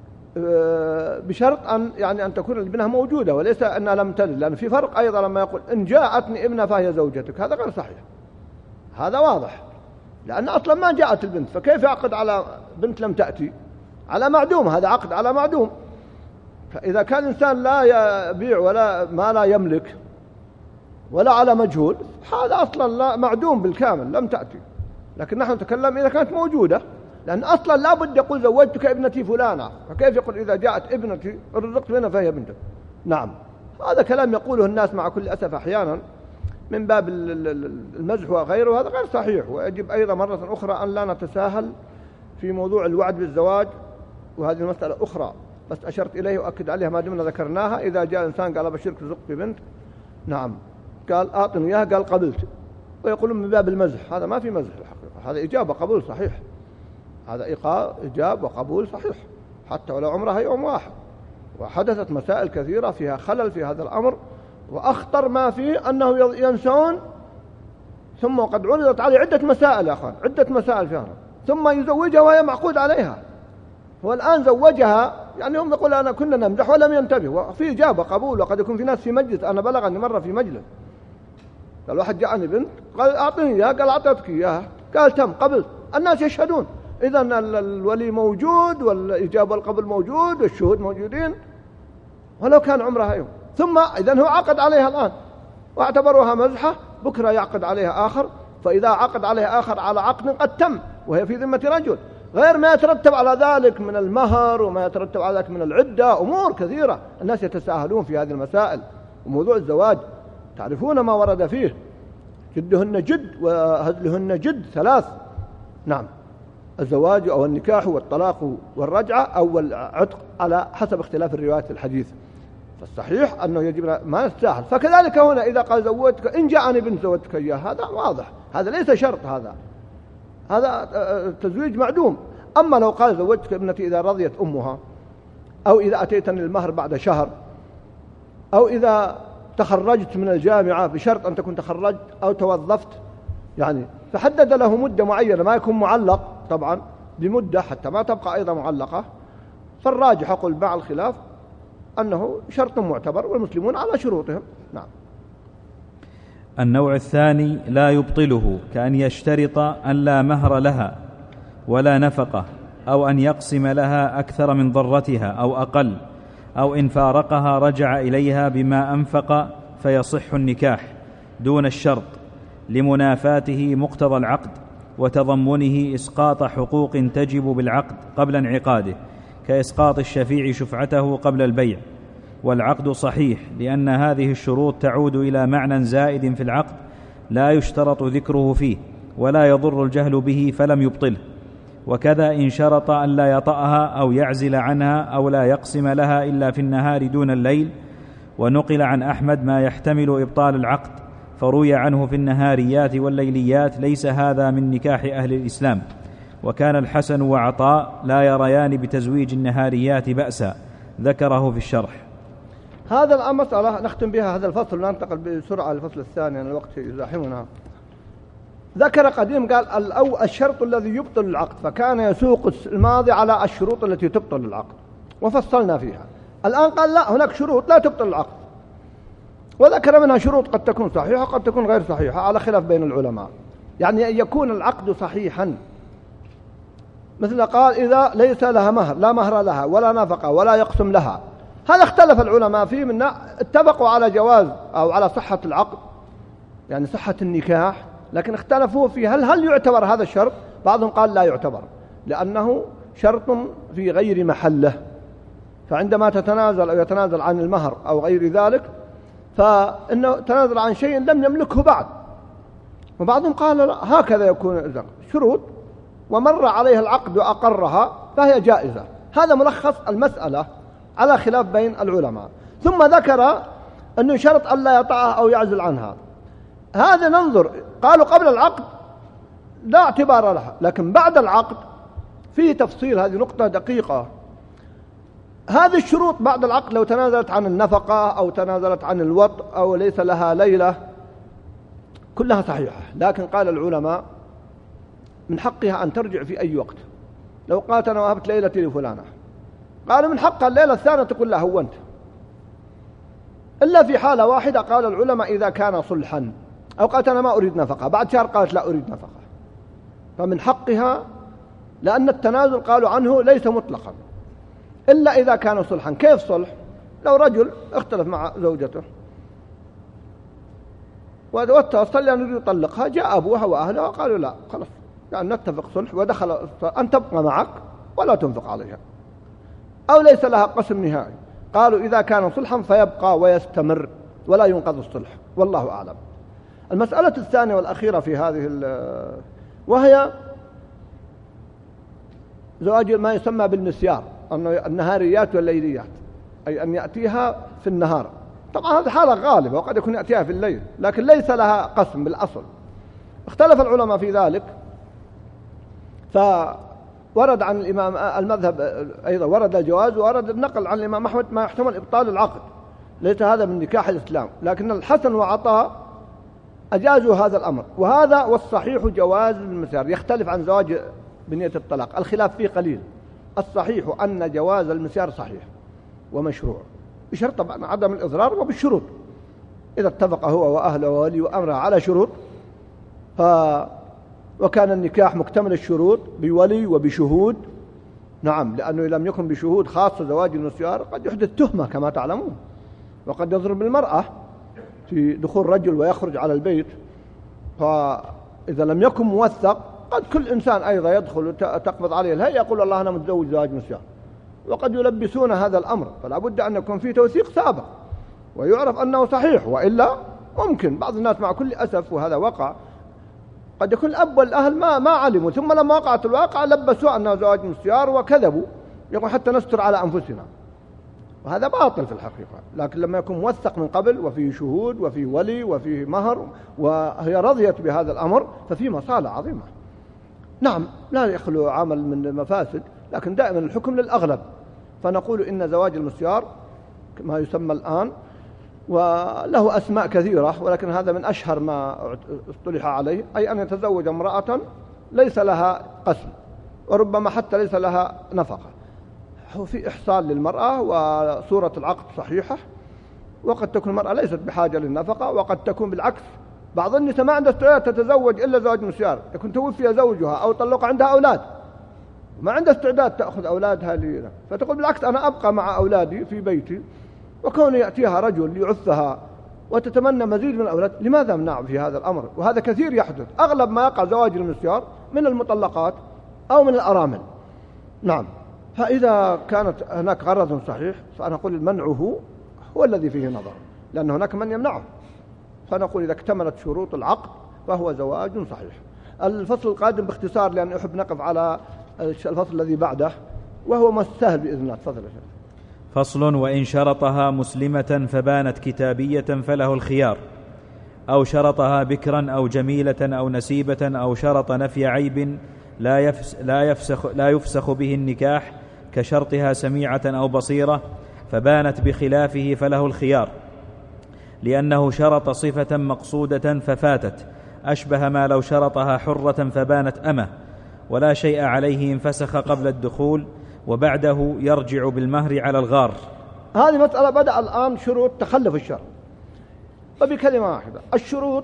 بشرط أن تكون الابنة موجودة وليس أنها لم تلد، لأن في فرق أيضا لما يقول إن جاءتني ابنة فهي زوجتك، هذا غير صحيح، هذا واضح، لأن أصلا ما جاءت البنت، فكيف يعقد على بنت لم تأتي؟ على معدوم، هذا عقد على معدوم. فإذا كان الإنسان لا يبيع ولا ما لا يملك ولا على مجهول، هذا أصلا لا معدوم بالكامل، لم تأتي. لكن نحن نتكلم إذا كانت موجودة، لأن أصلا لا بد يقول زوجتك ابنتي فلانة، فكيف يقول إذا جاءت ابنتي رزقت منها فهي بنتك؟ نعم، هذا كلام يقوله الناس مع كل أسف أحيانا من باب المزح وغيره، هذا غير صحيح. ويجب أيضا مرة أخرى أن لا نتساهل في موضوع الوعد بالزواج، وهذه مسألة أخرى بس أشرت إليه وأكد عليها ما دمنا ذكرناها. إذا جاء إنسان قال أبشرك رزق ببنت، نعم، قال أعطني إياها، قال قبلت، ويقولون من باب المزح، هذا ما في مزح الحقيقة، هذا إجابة قبول صحيح، هذا إجابة وقبول صحيح حتى ولو عمرها يوم واحد. وحدثت مسائل كثيرة فيها خلل في هذا الأمر، وأخطر ما فيه أنه ينسون، ثم قد عرضت عليه عدة مسائل يا أخوان، عدة مسائل فيها، ثم يزوجها وهي معقود عليها. هو الآن زوجها، يعني هم يقول أنا كنا نمزح ولم ينتبه، وفي إجابة قبول. وقد يكون في ناس في مجلس، أنا بلغني مرة في مجلس قال واحد جاءني بنت قال أعطني إياها، قال أعطيتك إياها، قال تم قبل، الناس يشهدون، إذن الولي موجود والإجابة والقبول موجود والشهود موجودين ولو كان عمرها يوم. ثم إذن هو عقد عليها الآن واعتبروها مزحة، بكرة يعقد عليها آخر، فإذا عقد عليها آخر على عقد قد تم وهي في ذمة رجل، غير ما يترتب على ذلك من المهر وما يترتب على ذلك من العدة، أمور كثيرة الناس يتساهلون في هذه المسائل. وموضوع الزواج تعرفون ما ورد فيه، جدهن جد وهزلهن جد ثلاث. نعم، الزواج أو النكاح والطلاق والرجعة أو العتق على حسب اختلاف الروايات في الحديث. فالصحيح أنه يجب ما نستاهل. فكذلك هنا إذا قال زوجتك إن جاءني بنت زوجتك إياه، هذا واضح، هذا ليس شرط، هذا تزويج معدوم. أما لو قال زوجتك ابنتي إذا رضيت أمها، أو إذا أتيتني المهر بعد شهر، أو إذا تخرجت من الجامعة بشرط أن تكون تخرجت أو توظفت، يعني فحدد له مدة معينة، ما يكون معلق طبعا بمدة حتى ما تبقى أيضا معلقة. فالراجح أقول مع الخلاف أنه شرط معتبر والمسلمون على شروطهم. نعم. النوع الثاني لا يبطله، كأن يشترط أن لا مهر لها ولا نفقة، أو أن يقسم لها أكثر من ضرتها أو أقل، أو إن فارقها رجع إليها بما أنفق فيصح النكاح دون الشرط لمنافاته مقتضى العقد وتضمنه إسقاط حقوق تجب بالعقد قبل انعقاده، كإسقاط الشفيع شفعته قبل البيع. والعقد صحيح لأن هذه الشروط تعود إلى معنى زائد في العقد لا يشترط ذكره فيه ولا يضر الجهل به فلم يبطله. وكذا إن شرط أن لا يطأها أو يعزل عنها أو لا يقسم لها إلا في النهار دون الليل. ونقل عن أحمد ما يحتمل إبطال العقد، فروي عنه في النهاريات والليليات: ليس هذا من نكاح أهل الإسلام. وكان الحسن وعطاء لا يريان بتزويج النهاريات بأسا، ذكره في الشرح. هذا المسألة نختم بها هذا الفصل وننتقل بسرعة للفصل الثاني، الوقت يزاحمنا. ذكر قديم قال الشرط الذي يبطل العقد، فكان يسوق الماضي على الشروط التي تبطل العقد وفصلنا فيها. الآن قال لا، هناك شروط لا تبطل العقد، وذكر منها شروط قد تكون صحيحة قد تكون غير صحيحة على خلاف بين العلماء. يعني أن يكون العقد صحيحا، مثل قال إذا ليس لها مهر، لا مهر لها ولا نفقة ولا يقسم لها. هذا اختلف العلماء فيه، من اتفقوا على جواز أو على صحة العقد، يعني صحة النكاح، لكن اختلفوا في هل يعتبر هذا الشرط. بعضهم قال لا يعتبر لأنه شرط في غير محله، فعندما تتنازل أو يتنازل عن المهر أو غير ذلك فإنه تنازل عن شيء لم يملكه بعد. وبعضهم قال لا، هكذا يكون شروط ومر عليها العقد وأقرها فهي جائزة. هذا ملخص المسألة على خلاف بين العلماء. ثم ذكر أنه شرط ألا يطأها أو يعزل عنها. هذا ننظر، قالوا قبل العقد لا اعتبار لها، لكن بعد العقد فيه تفصيل، هذه نقطة دقيقة. هذه الشروط بعد العقد لو تنازلت عن النفقة أو تنازلت عن الوطء أو ليس لها ليلة كلها صحيحة، لكن قال العلماء من حقها أن ترجع في أي وقت. لو قالت أنا وهبت ليلتي لفلانة، قالوا من حقها الليلة الثانية تقول له هونت، إلا في حالة واحدة قال العلماء إذا كان صلحا، أو قالت أنا ما أريد نفقة، بعد شهر قالت لا أريد نفقة، فمن حقها، لأن التنازل قالوا عنه ليس مطلقا إلا إذا كان صلحا. كيف صلح؟ لو رجل اختلف مع زوجته وتوصل لأن يريد يطلقها، جاء أبوها وأهلها وقالوا لا خلاص، يعني نتفق صلح ودخل أن تبقى معك ولا تنفق عليها، أو ليس لها قسم نهائي. قالوا إذا كان صلحا فيبقى ويستمر ولا ينقض الصلح، والله أعلم. المسألة الثانية والأخيرة في هذه وهي زواج ما يسمى بالمسيار، النهاريات والليليات، أي أن يأتيها في النهار. طبعا هذه حالة غالبة وقد يكون يأتيها في الليل، لكن ليس لها قسم بالأصل. اختلف العلماء في ذلك، فورد عن الإمام المذهب أيضا ورد الجواز، وورد النقل عن الإمام أحمد ما يحتمل إبطال العقد، ليس هذا من نكاح الإسلام، لكن الحسن وعطاء أجازوا هذا الأمر. وهذا والصحيح جواز المسيار، يختلف عن زواج بنية الطلاق، الخلاف فيه قليل. الصحيح أن جواز المسيار صحيح ومشروع، بشرط طبعا عدم الإضرار وبالشروط، إذا اتفق هو وأهله وولي وأمره على شروط. وكان النكاح مكتمل الشروط بولي وبشهود. نعم، لأنه لم يكن بشهود، خاصة زواج المسيار قد يحدث تهمة كما تعلمون، وقد يضرب المرأة في دخول رجل ويخرج على البيت، فإذا لم يكن موثق قد كل إنسان أيضا يدخل تقبض عليه الهيئة يقول الله أنا متزوج زواج مسيار، وقد يلبسون هذا الأمر. فلا بد أن يكون فيه توثيق سابق ويعرف أنه صحيح، وإلا ممكن بعض الناس مع كل أسف، وهذا وقع، قد يكون الأب والأهل ما علموا، ثم لما وقعت الواقع لبسوا أنه زواج مسيار وكذبوا، يقول حتى نستر على أنفسنا، وهذا باطل في الحقيقة. لكن لما يكون موثق من قبل وفيه شهود وفيه ولي وفيه مهر وهي رضيت بهذا الأمر ففيه مصالح عظيمة. نعم، لا يخلو عمل من المفاسد، لكن دائما الحكم للأغلب. فنقول إن زواج المسيار ما يسمى الآن، وله أسماء كثيرة، ولكن هذا من أشهر ما اصطلح عليه، أي أن يتزوج امرأة ليس لها قسم، وربما حتى ليس لها نفقة. هو في إحصال للمرأة، وصورة العقد صحيحة، وقد تكون المرأة ليست بحاجة للنفقة، وقد تكون بالعكس. بعض النساء ما عندها استعداد تتزوج إلا زواج مسيار، يكون توفي زوجها أو طلق عندها أولاد، ما عندها استعداد تأخذ أولادها لي، فتقول بالعكس أنا أبقى مع أولادي في بيتي، وكون يأتيها رجل يعثها وتتمنى مزيد من الأولاد، لماذا منع في هذا الأمر؟ وهذا كثير يحدث. أغلب ما يقع زواج المسيار من المطلقات أو من الأرامل. نعم، فإذا كانت هناك غرض صحيح فنقول منعه هو الذي فيه نظر، لأن هناك من يمنعه، فنقول إذا اكتملت شروط العقد فهو زواج صحيح. الفصل القادم باختصار لأن أحب نقف على الفصل الذي بعده وهو مستهل بإذن الله. تفضل يا شيخ. فصل: وإن شرطها مسلمة فبانت كتابية فله الخيار، أو شرطها بكرا أو جميلة أو نسيبة، أو شرط نفي عيب لا يفسخ به النكاح كشرطها سميعة أو بصيرة فبانت بخلافه فله الخيار، لأنه شرط صفة مقصودة ففاتت، أشبه ما لو شرطها حرة فبانت أمة، ولا شيء عليه إن فسخ قبل الدخول وبعده يرجع بالمهر على الغار. هذه مسألة بدأ الآن شروط تخلف الشرط. وبكلمة واحدة الشروط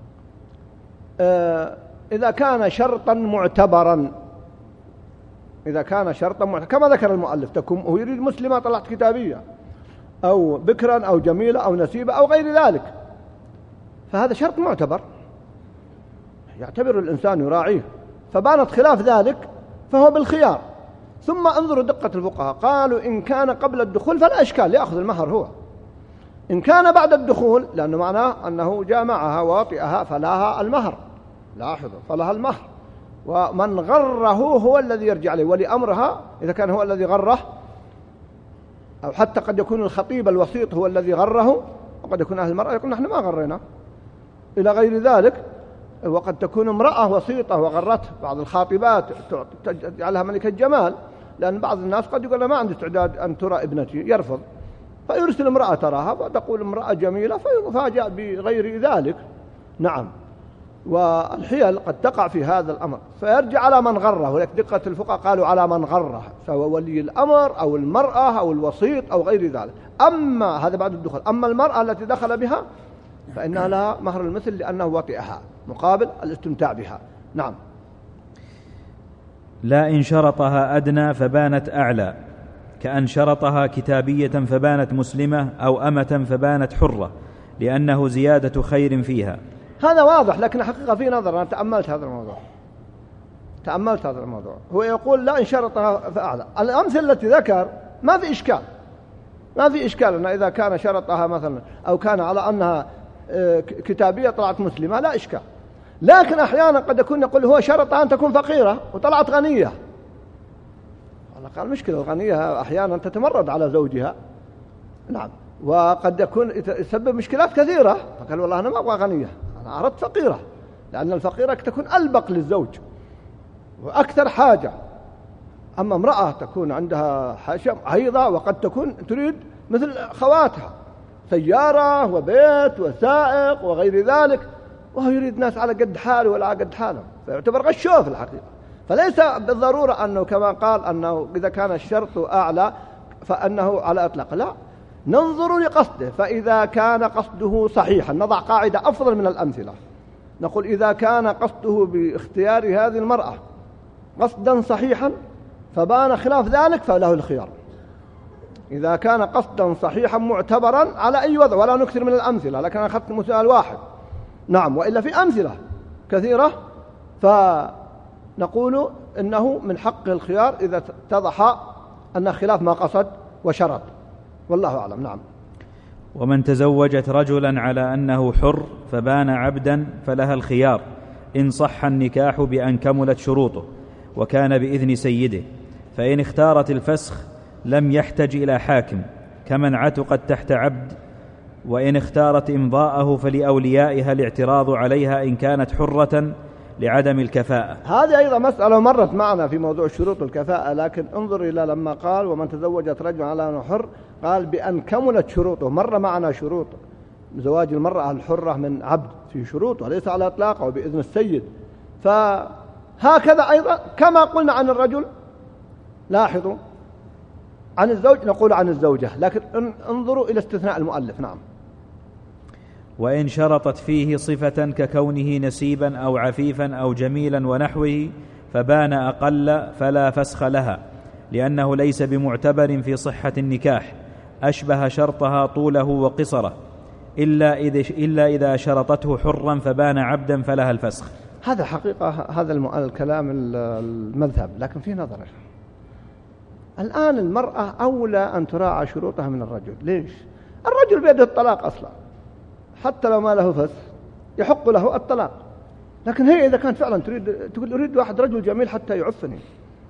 إذا كان شرطا معتبرا، إذا كان شرطا معتبرا كما ذكر المؤلف تكون هو يريد مسلمة طلعت كتابية أو بكرا أو جميلة أو نسيبة أو غير ذلك، فهذا شرط معتبر يعتبر الإنسان يراعيه، فبانت خلاف ذلك فهو بالخيار. ثم انظروا دقة الفقهاء، قالوا إن كان قبل الدخول فلا إشكال يأخذ المهر هو، إن كان بعد الدخول لأنه معناه أنه جامعها واطئها فلها المهر. لاحظوا فلها المهر، ومن غره هو الذي يرجع عليه ولي أمرها إذا كان هو الذي غره، أو حتى قد يكون الخطيب الوسيط هو الذي غره، وقد يكون أهل المرأة يقول نحن ما غرينا إلى غير ذلك. وقد تكون امرأة وسيطة وغرته، بعض الخاطبات تجعلها ملكة جمال، لأن بعض الناس قد يقول ما عندي استعداد أن ترى ابنتي، يرفض فيرسل امرأة تراها وتقول امرأة جميلة فيفاجأ بغير ذلك. نعم، والحيل قد تقع في هذا الأمر فيرجع على من غره، ولك دقة الفقهاء قالوا على من غره سواء ولي الأمر أو المرأة أو الوسيط أو غير ذلك. أما هذا بعد الدخول، أما المرأة التي دخل بها فإنها لها مهر المثل لأنه وطئها مقابل الاستمتاع بها. نعم. لا إن شرطها أدنى فبانت أعلى، كأن شرطها كتابية فبانت مسلمة أو أمة فبانت حرة، لأنه زيادة خير فيها. هذا واضح، لكن حقيقة في نظر أنا تأملت هذا الموضوع. هو يقول لا إن شرطها فأعلى. الأمثلة التي ذكر ما في إشكال أن إذا كان شرطها مثلا أو كان على أنها كتابية طلعت مسلمة لا إشكال، لكن أحيانا قد يكون يقول هو شرط أن تكون فقيرة وطلعت غنية. قال مشكلة الغنية أحيانا تتمرد على زوجها. نعم، وقد يكون يسبب مشكلات كثيرة، فقال والله أنا ما أبغى غنية، أنا أردت فقيرة، لأن الفقيرة تكون ألبق للزوج وأكثر حاجة. أما امرأة تكون عندها حيضة وقد تكون تريد مثل خواتها سيارة وبيت وسائق وغير ذلك، وهو يريد ناس على قد حاله ولا على قد حاله، فيعتبر غشوه في الحقيقة. فليس بالضرورة أنه كما قال أنه إذا كان الشرط أعلى فأنه على إطلاق، لا، ننظر لقصده. فإذا كان قصده صحيحا، نضع قاعدة أفضل من الأمثلة، نقول إذا كان قصده باختيار هذه المرأة قصدا صحيحا فبان خلاف ذلك فله الخيار. إذا كان قصدا صحيحا معتبرا على أي وضع، ولا نكثر من الأمثلة، لكن أنا أخذت مثال واحد. نعم، وإلا في أمثلة كثيرة، فنقول إنه من حقه الخيار إذا اتضح أن خلاف ما قصد وشرط، والله أعلم. نعم. ومن تزوجت رجلا على أنه حر فبان عبدا فلها الخيار إن صح النكاح بأن كملت شروطه وكان بإذن سيده، فإن اختارت الفسخ لم يحتج إلى حاكم كمن عتقت تحت عبد، وإن اختارت إمضاءه فلأوليائها الاعتراض عليها إن كانت حرة لعدم الكفاءة. هذه أيضا مسألة مرت معنا في موضوع شروط الكفاءة، لكن انظر إلى لما قال ومن تزوجت رجل على أنه حر، قال بأن كملت شروطه. مر معنا شروط زواج المرأة الحرة من عبد في شروط وليس على إطلاقه وبإذن السيد، فهكذا أيضا كما قلنا عن الرجل. لاحظوا عن الزوج نقول عن الزوجة، لكن انظروا إلى استثناء المؤلف. نعم. وإن شرطت فيه صفة ككونه نسيبا أو عفيفا أو جميلا ونحوه فبان أقل فلا فسخ لها، لأنه ليس بمعتبر في صحة النكاح، أشبه شرطها طوله وقصره، إلا إذا شرطته حرا فبان عبدا فلها الفسخ. هذا حقيقة هذا الكلام المذهب، لكن فيه نظر. الآن المرأة أولى أن تراعى شروطها من الرجل. ليش؟ الرجل بيده الطلاق أصلا، حتى لو ما له فسخ يحق له الطلاق، لكن هي إذا كانت فعلا تقول أريد واحد رجل جميل حتى يعفني،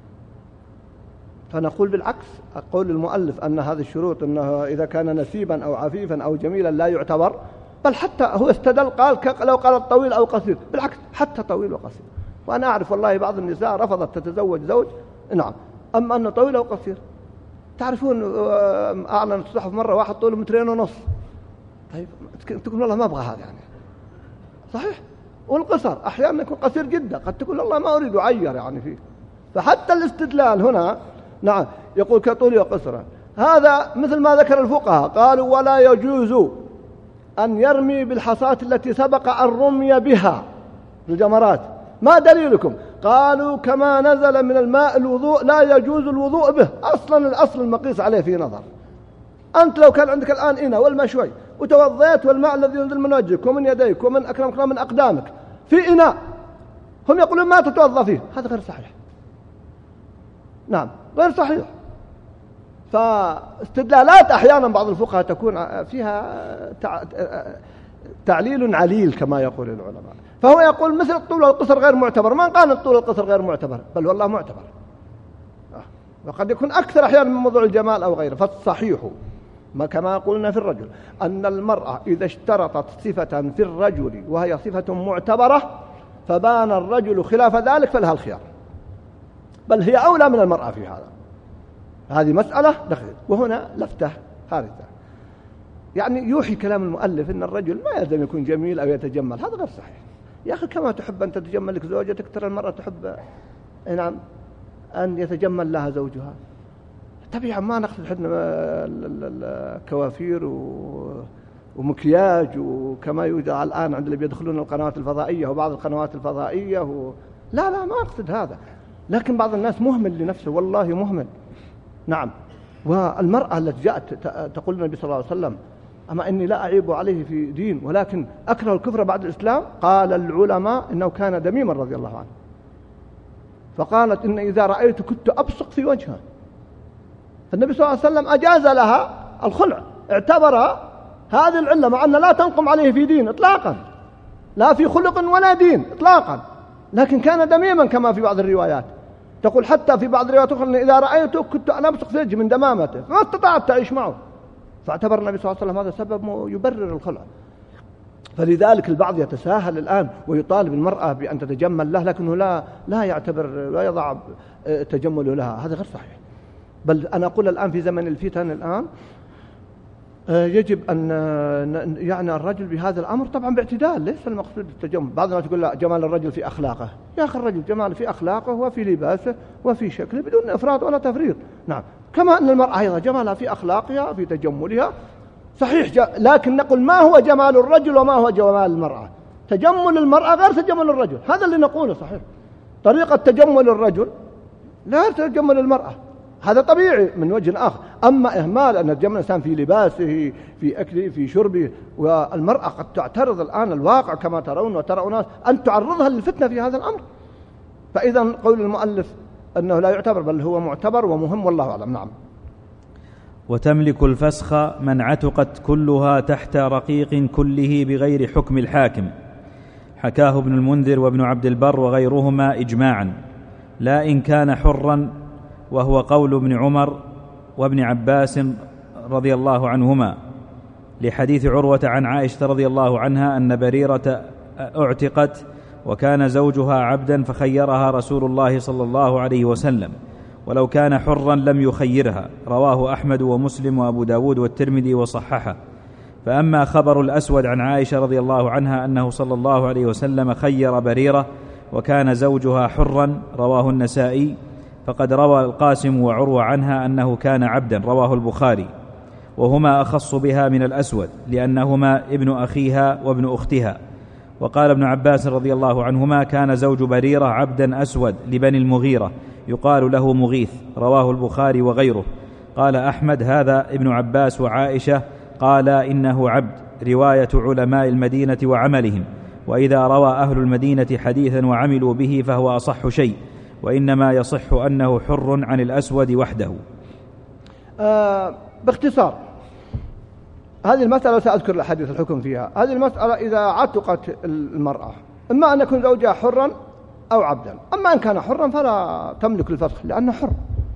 فنقول بالعكس. أقول المؤلف أن هذه الشروط أنه إذا كان نسيبا أو عفيفا أو جميلا لا يعتبر، بل حتى هو استدل قال لو قال الطويل أو قصير، بالعكس حتى طويل وقصير. وأنا أعرف والله بعض النساء رفضت تتزوج زوج نعم، أما أنه طويل أو قصير. تعرفون أعلن الصحف مرة واحد طوله 2.5 متر، طيب تقول والله ما أبغى هذا يعني، صحيح. والقصر أحيانا يكون قصير جدا، قد تقول الله ما أريد أعير يعني فيه. فحتى الاستدلال هنا نعم يقول كطول وقصر. هذا مثل ما ذكر الفقهاء قالوا ولا يجوز أن يرمي بالحصاة التي سبق الرمي بها الجمرات. ما دليلكم؟ قالوا كما نزل من الماء الوضوء لا يجوز الوضوء به. أصلا الأصل المقيس عليه في نظر. أنت لو كان عندك الآن إناء والماء شوي وتوضيت والماء الذي ينزل من وجهك ومن يديك ومن أكرمك من أقدامك في إناء، هم يقولون ما تتوضى فيه، هذا غير صحيح. نعم غير صحيح. فاستدلالات أحيانا بعض الفقهاء تكون فيها تعليل عليل كما يقول العلماء. فهو يقول مثل الطول والقصر غير معتبر. من قال الطول والقصر غير معتبر؟ بل والله معتبر، وقد يكون أكثر أحيانا من موضوع الجمال أو غيره. فالصحيح ما كما قلنا في الرجل أن المرأة إذا اشترطت صفة في الرجل وهي صفة معتبرة فبان الرجل خلاف ذلك فلها الخيار، بل هي أولى من المرأة في هذا. هذه مسألة دخل. وهنا لفتة خارجة، يعني يوحي كلام المؤلف أن الرجل ما يلزم يكون جميل أو يتجمل، هذا غير صحيح. يا أخي كما تحب أن تتجمل لك زوجتك ترى المرأة تحب نعم أن يتجمل لها زوجها. طبعا ما نقصد حدنا الكوافير ومكياج وكما يوجد الآن عند اللي بيدخلون القنوات الفضائية وبعض القنوات الفضائية لا ما أقصد هذا، لكن بعض الناس مهمل لنفسه، والله مهمل. نعم. والمرأة التي جاءت تقول النبي صلى الله عليه وسلم أما إني لا أعيب عليه في دين ولكن أكره الكفر بعد الإسلام، قال العلماء إنه كان دميما رضي الله عنه، فقالت إن إذا رأيت كنت أبصق في وجهها. فالنبي صلى الله عليه وسلم أجاز لها الخلع، اعتبر هذه العلة مع أن لا تنقم عليه في دين إطلاقا، لا في خلق ولا دين إطلاقا، لكن كان دميما كما في بعض الروايات. تقول حتى في بعض الروايات أخرى إذا رأيته كنت أنا أبصق في وجهه من دمامته، ما استطعت تعيش معه. فاعتبر النبي صلى الله عليه وسلم هذا سبب يبرر الخلع. فلذلك البعض يتساهل الآن ويطالب المرأة بأن تتجمل له، لكنه لا يعتبر لا يضع تجمله لها، هذا غير صحيح. بل أنا أقول الآن في زمن الفتن الآن يجب أن يعني الرجل بهذا الأمر طبعا باعتدال، ليس المقصود التجمل. بعض الناس يقول لا جمال الرجل في أخلاقه، يا أخي الرجل جمال في أخلاقه وفي لباسه وفي شكله بدون إفراط ولا تفريط. نعم. كما أن المرأة أيضا جمالها في أخلاقها في تجملها صحيح، لكن نقول ما هو جمال الرجل وما هو جمال المرأة. تجمل المرأة غير تجمل الرجل، هذا اللي نقوله صحيح. طريقة تجمل الرجل لا تجمل المرأة، هذا طبيعي من وجه آخر. أما إهمال أن يتجمل الإنسان في لباسه في أكله في شربه، والمرأة قد تعترض الآن الواقع كما ترون وترى ناس أن تعرضها للفتنة في هذا الأمر. فإذا قول المؤلف أنه لا يعتبر بل هو معتبر ومهم، والله أعلم. نعم. وتملك الفسخ من عتقت كلها تحت رقيق كله بغير حكم الحاكم، حكاه ابن المنذر وابن عبد البر وغيرهما إجماعا، لا إن كان حرا، وهو قول ابن عمر وابن عباس رضي الله عنهما، لحديث عروة عن عائشة رضي الله عنها أن بريرة اعتقت وكان زوجها عبدا فخيرها رسول الله صلى الله عليه وسلم، ولو كان حرا لم يخيرها. رواه أحمد ومسلم وأبو داود والترمذي وصححه. فأما خبر الأسود عن عائشة رضي الله عنها أنه صلى الله عليه وسلم خير بريرة وكان زوجها حرا، رواه النسائي، فقد روى القاسم وعروة عنها أنه كان عبدا، رواه البخاري، وهما أخص بها من الأسود لأنهما ابن أخيها وابن أختها. وقال ابن عباس رضي الله عنهما كان زوج بريرة عبدا أسود لبني المغيرة يقال له مغيث، رواه البخاري وغيره. قال أحمد هذا ابن عباس وعائشة قال إنه عبد، رواية علماء المدينة وعملهم، وإذا روى أهل المدينة حديثا وعملوا به فهو أصح شيء، وإنما يصح أنه حر عن الأسود وحده. باختصار هذه المسألة سأذكر الحديث الحكم فيها. هذه المسألة إذا عتقت المرأة إما أن يكون زوجها حرا أو عبدا، أما إن كان حرا فلا تملك الفسخ لأنه حر.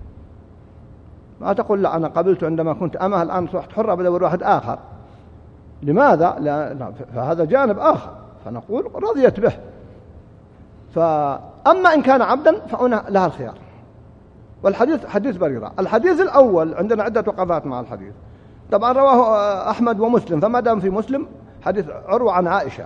ما تقول لا أنا قبلت عندما كنت أمه الآن أصبحت حرة بدور واحد آخر. لماذا؟ لا فهذا جانب آخر، فنقول رضيت به. فأما إن كان عبدا فهنا لها الخيار. والحديث حديث بريرة. الحديث الأول عندنا عدة وقفات مع الحديث، طبعا رواه أحمد ومسلم، فما دام في مسلم حديث عروة عن عائشة.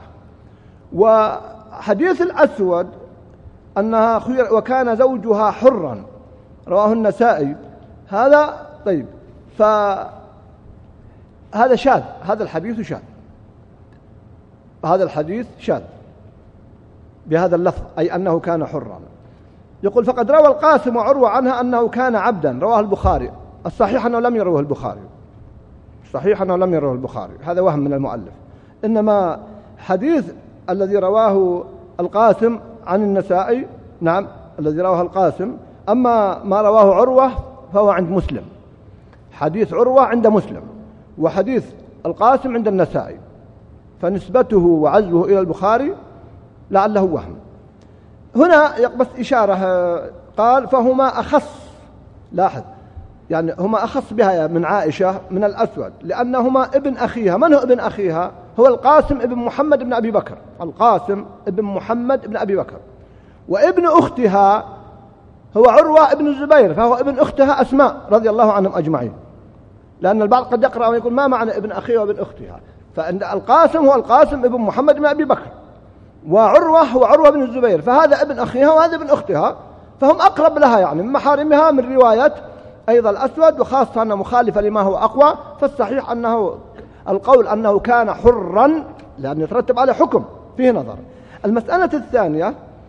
وحديث الأسود أنها خير وكان زوجها حرا رواه النسائي. هذا طيب، فهذا شاذ، هذا الحديث شاذ، هذا الحديث شاذ بهذا اللفظ، أي أنه كان حرا. يقول فقد روى القاسم وعروة عنها أنه كان عبدا رواه البخاري. الصحيح أنه لم يروه البخاري، صحيح أنه لم يروه البخاري، هذا وهم من المؤلف. إنما حديث الذي رواه القاسم عن النسائي، نعم الذي رواه القاسم، أما ما رواه عروة فهو عند مسلم. حديث عروة عند مسلم وحديث القاسم عند النسائي، فنسبته وعزوه إلى البخاري لعله وهم. هنا بس إشارة، قال فهما أخص، لاحظ يعني هما أخص بها من عائشة من الأسود لأنهما ابن أخيها. من هو ابن أخيها؟ هو القاسم ابن محمد بن أبي بكر، القاسم ابن محمد بن أبي بكر. وابن أختها هو عروة ابن الزبير، فهو ابن أختها أسماء رضي الله عنهم أجمعين. لأن البعض قد يقرأ ويقول ما معنى ابن أخيها وابن أختها؟ فإن القاسم هو القاسم ابن محمد بن أبي بكر، وعروة هو عروة بن الزبير، فهذا ابن أخيها وهذا ابن أختها، فهم أقرب لها يعني من محارمها من رواية أيضا الأسود، وخاصة أنه مخالفة لما هو أقوى. فالصحيح أنه القول أنه كان حرا لأن يترتب عليه حكم فيه نظر. المسألة الثانية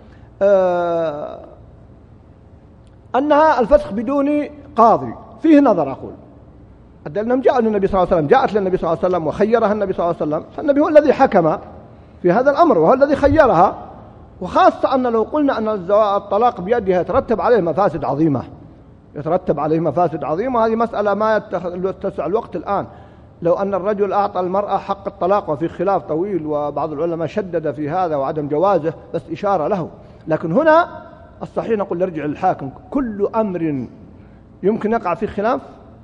أنها الفسخ بدون قاضي فيه نظر. أقول أنهم جاءوا للنبي صلى الله عليه وسلم، جاءت للنبي صلى الله عليه وسلم وخيرها النبي صلى الله عليه وسلم، فالنبي هو الذي حكم في هذا الأمر وهو الذي خيرها. وخاصة أن لو قلنا أن الطلاق بيدها يترتب عليه مفاسد عظيمة، يترتب عليه مفاسد عظيمة. هذه مسألة ما يتسع الوقت الآن. لو أن الرجل أعطى المرأة حق الطلاق، وفي خلاف طويل وبعض العلماء شدد في هذا وعدم جوازه، بس إشارة له. لكن هنا الصحيح نقول يرجع للحاكم. كل أمر يمكن يقع فيه خلاف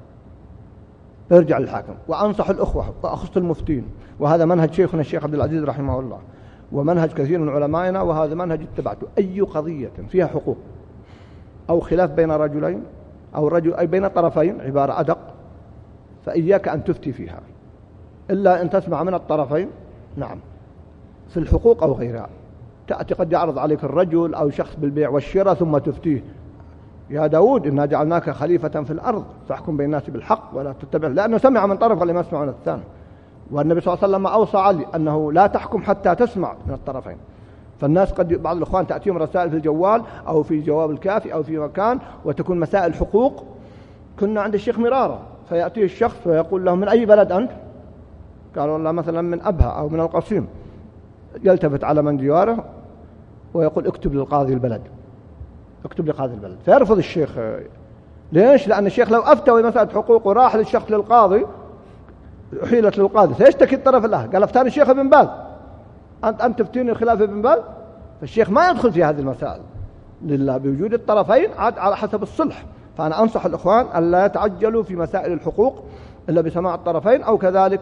يرجع للحاكم. وأنصح الأخوة وأخص المفتين، وهذا منهج شيخنا الشيخ عبد العزيز رحمه الله ومنهج كثير من علمائنا، وهذا منهج اتبعته. أي قضية فيها حقوق أو خلاف بين رجلين أو رجل أي بين طرفين، عبارة أدق، فإياك أن تفتي فيها إلا أن تسمع من الطرفين، نعم، في الحقوق أو غيرها. تأتي قد يعرض عليك الرجل أو شخص بالبيع والشراء ثم تفتيه: يا داود إنا جعلناك خليفة في الأرض فاحكم بين الناس بالحق ولا تتبع، لأنه سمع من طرف ولم يسمع من الثاني. والنبي صلى الله عليه وسلم أوصى علي أنه لا تحكم حتى تسمع من الطرفين. فالناس قد بعض الإخوان تأتيهم رسائل في الجوال أو في جواب الكافي أو في مكان وتكون مسائل حقوق. كنا عند الشيخ مرارا، فيأتيه الشخص ويقول له: من أي بلد أنت؟ قالوا والله مثلا من أبها أو من القصيم. يلتفت على من جواره ويقول: اكتب للقاضي البلد، اكتب لقاضي البلد. فيرفض الشيخ. ليش؟ لأن الشيخ لو أفتى مسألة حقوق وراح للشخص للقاضي حيلت للقاضي سيشتكي الطرف الآخر. قال: افتاني الشيخ ابن باز، أنت تفتيني خلاف ابن باز. فالشيخ ما يدخل في هذه المسائل لله بوجود الطرفين على حسب الصلح. فأنا أنصح الإخوان ألا يتعجلوا في مسائل الحقوق إلا بسماع الطرفين أو كذلك.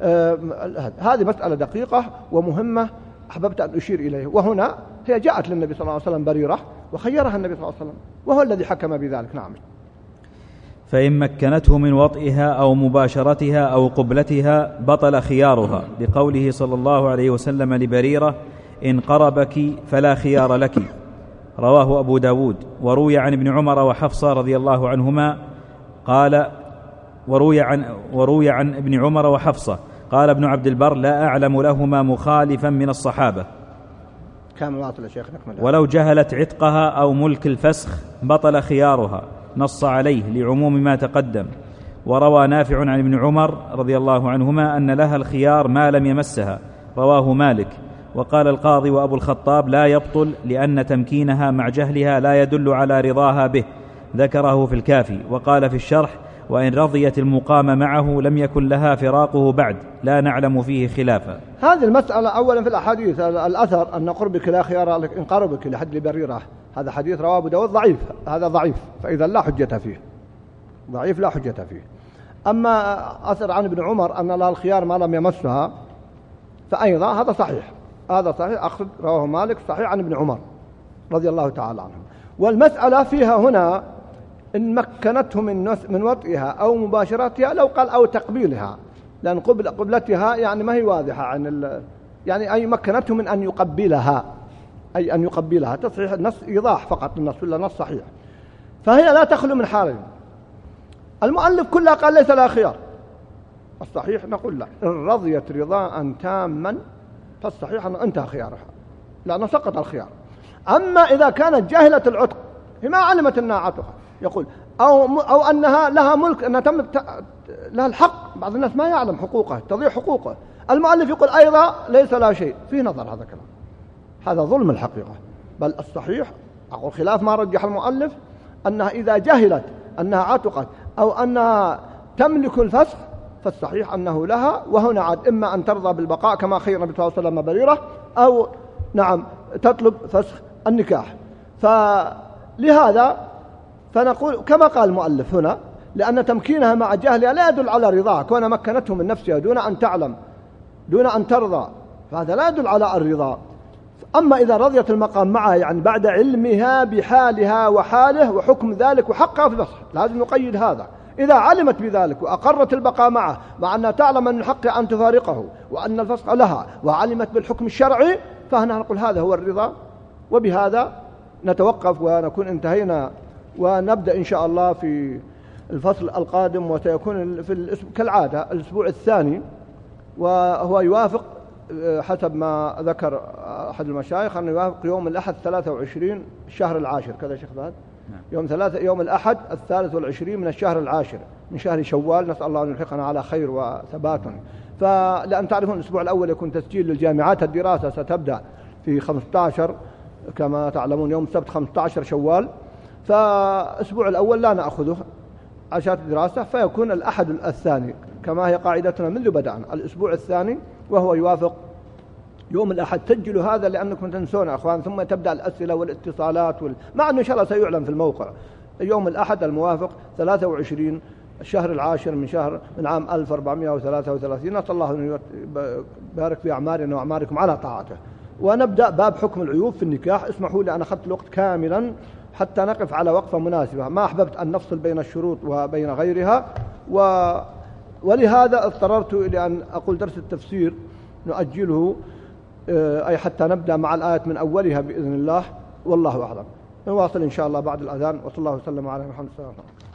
هذه مسألة دقيقة ومهمة أحببت أن أشير إليه. وهنا هي جاءت للنبي صلى الله عليه وسلم بريرة وخيرها النبي صلى الله عليه وسلم وهو الذي حكم بذلك. نعم. فإن مكنته من وطئها أو مباشرتها أو قبلتها بطل خيارها، لقوله صلى الله عليه وسلم لبريرة: إن قربك فلا خيار لك. رواه أبو داود. وروي عن ابن عمر وحفصة رضي الله عنهما قال وروي عن ابن عمر وحفصة قال ابن عبد البر: لا أعلم لهما مخالفا من الصحابة. ولو جهلت عتقها أو ملك الفسخ بطل خيارها، نص عليه لعموم ما تقدم. وروى نافع عن ابن عمر رضي الله عنهما أن لها الخيار ما لم يمسها، رواه مالك. وقال القاضي وأبو الخطاب: لا يبطل، لأن تمكينها مع جهلها لا يدل على رضاها به، ذكره في الكافي. وقال في الشرح: وإن رضيت المقام معه لم يكن لها فراقه بعد، لا نعلم فيه خلافا. هذه المسألة أولا في الأحاديث الأثر أن قربك لا خيار لك إن قربك لحد بريرة، هذا حديث رواه أبو داود ضعيف، هذا ضعيف، فإذا لا حجة فيه، ضعيف لا حجة فيه. أما أثر عن ابن عمر أن لها الخيار ما لم يمسها فأيضا هذا صحيح، هذا صحيح، أقصد رواه مالك صحيح عن ابن عمر رضي الله تعالى عنه. والمسألة فيها هنا إن مكنته من وطئها أو مباشرتها، لو قال أو تقبيلها، لأن قبلتها يعني ما هي واضحة عن يعني أي مكنته من أن يقبلها، أي أن يقبلها، تصحيح النص إيضاح فقط للنص ولا نص صحيح، فهي لا تخلو من حالين. المؤلف كلها قال ليس لها خيار، الصحيح نقول لا، إن رضيت رضاء تاما فالصحيح أنه انتهى خيارها لأنه سقط الخيار. أما إذا كانت جاهلة العتق، هي ما علمت أنها عتقة، يقول أو أنها لها ملك، أنها لها الحق، بعض الناس ما يعلم حقوقه، تضيع حقوقه، المؤلف يقول أيضا ليس لها شيء، في نظر هذا كلام، هذا ظلم الحقيقة. بل الصحيح أقول خلاف ما رجح المؤلف أنها إذا جهلت أنها عتقت أو أنها تملك الفسخ فالصحيح أنه لها، وهنا عاد إما أن ترضى بالبقاء كما خير النبي صلى الله عليه وسلم بريرة، أو نعم تطلب فسخ النكاح. فلهذا فنقول كما قال المؤلف هنا، لأن تمكينها مع جهلها لا يدل على رضاها، كون مكنته من نفسها دون أن تعلم دون أن ترضى، فهذا لا يدل على الرضا. أما إذا رضيت المقام معها يعني بعد علمها بحالها وحاله وحكم ذلك وحقها في الفسخ، لازم نقيد هذا. إذا علمت بذلك وأقرت البقاء معه مع أنها تعلم أن حقها أن تفارقه وأن الفسخ لها، وعلمت بالحكم الشرعي، فهنا نقول هذا هو الرضا. وبهذا نتوقف ونكون انتهينا، ونبدأ إن شاء الله في الفصل القادم، وسيكون في كالعادة الأسبوع الثاني، وهو يوافق حسب ما ذكر أحد المشايخ أنه يوافق يوم الأحد 23 الشهر العاشر، كذا شيخ فهد، يوم الأحد 23 من الشهر العاشر من شهر شوال، نسأل الله أن يلحقنا على خير وثبات. فلأن تعرفون الأسبوع الأول يكون تسجيل للجامعات، الدراسة ستبدأ في 15 كما تعلمون يوم السبت 15 شوال، فالأسبوع الأول لا نأخذه عشان الدراسة، فيكون الأحد الثاني كما هي قاعدتنا منذ بدأنا، الأسبوع الثاني وهو يوافق يوم الأحد. سجلوا هذا لأنكم تنسون أخوان، ثم تبدأ الأسئلة والاتصالات مع أنه إن شاء الله سيعلن في الموقع. يوم الأحد الموافق 23 الشهر العاشر من عام 1433، نسأل الله أن يبارك في أعمارنا وأعماركم على طاعته. ونبدأ باب حكم العيوب في النكاح. اسمحوا لي أنا أخذت الوقت كاملا حتى نقف على وقفة مناسبة، ما أحببت أن نفصل بين الشروط وبين غيرها، ولهذا اضطررت إلى أن أقول درس التفسير نؤجله، أي حتى نبدأ مع الآيات من أولها بإذن الله، والله أعلم. نواصل إن شاء الله بعد الأذان، وصلى الله وسلم على محمد صلى الله عليه وسلم.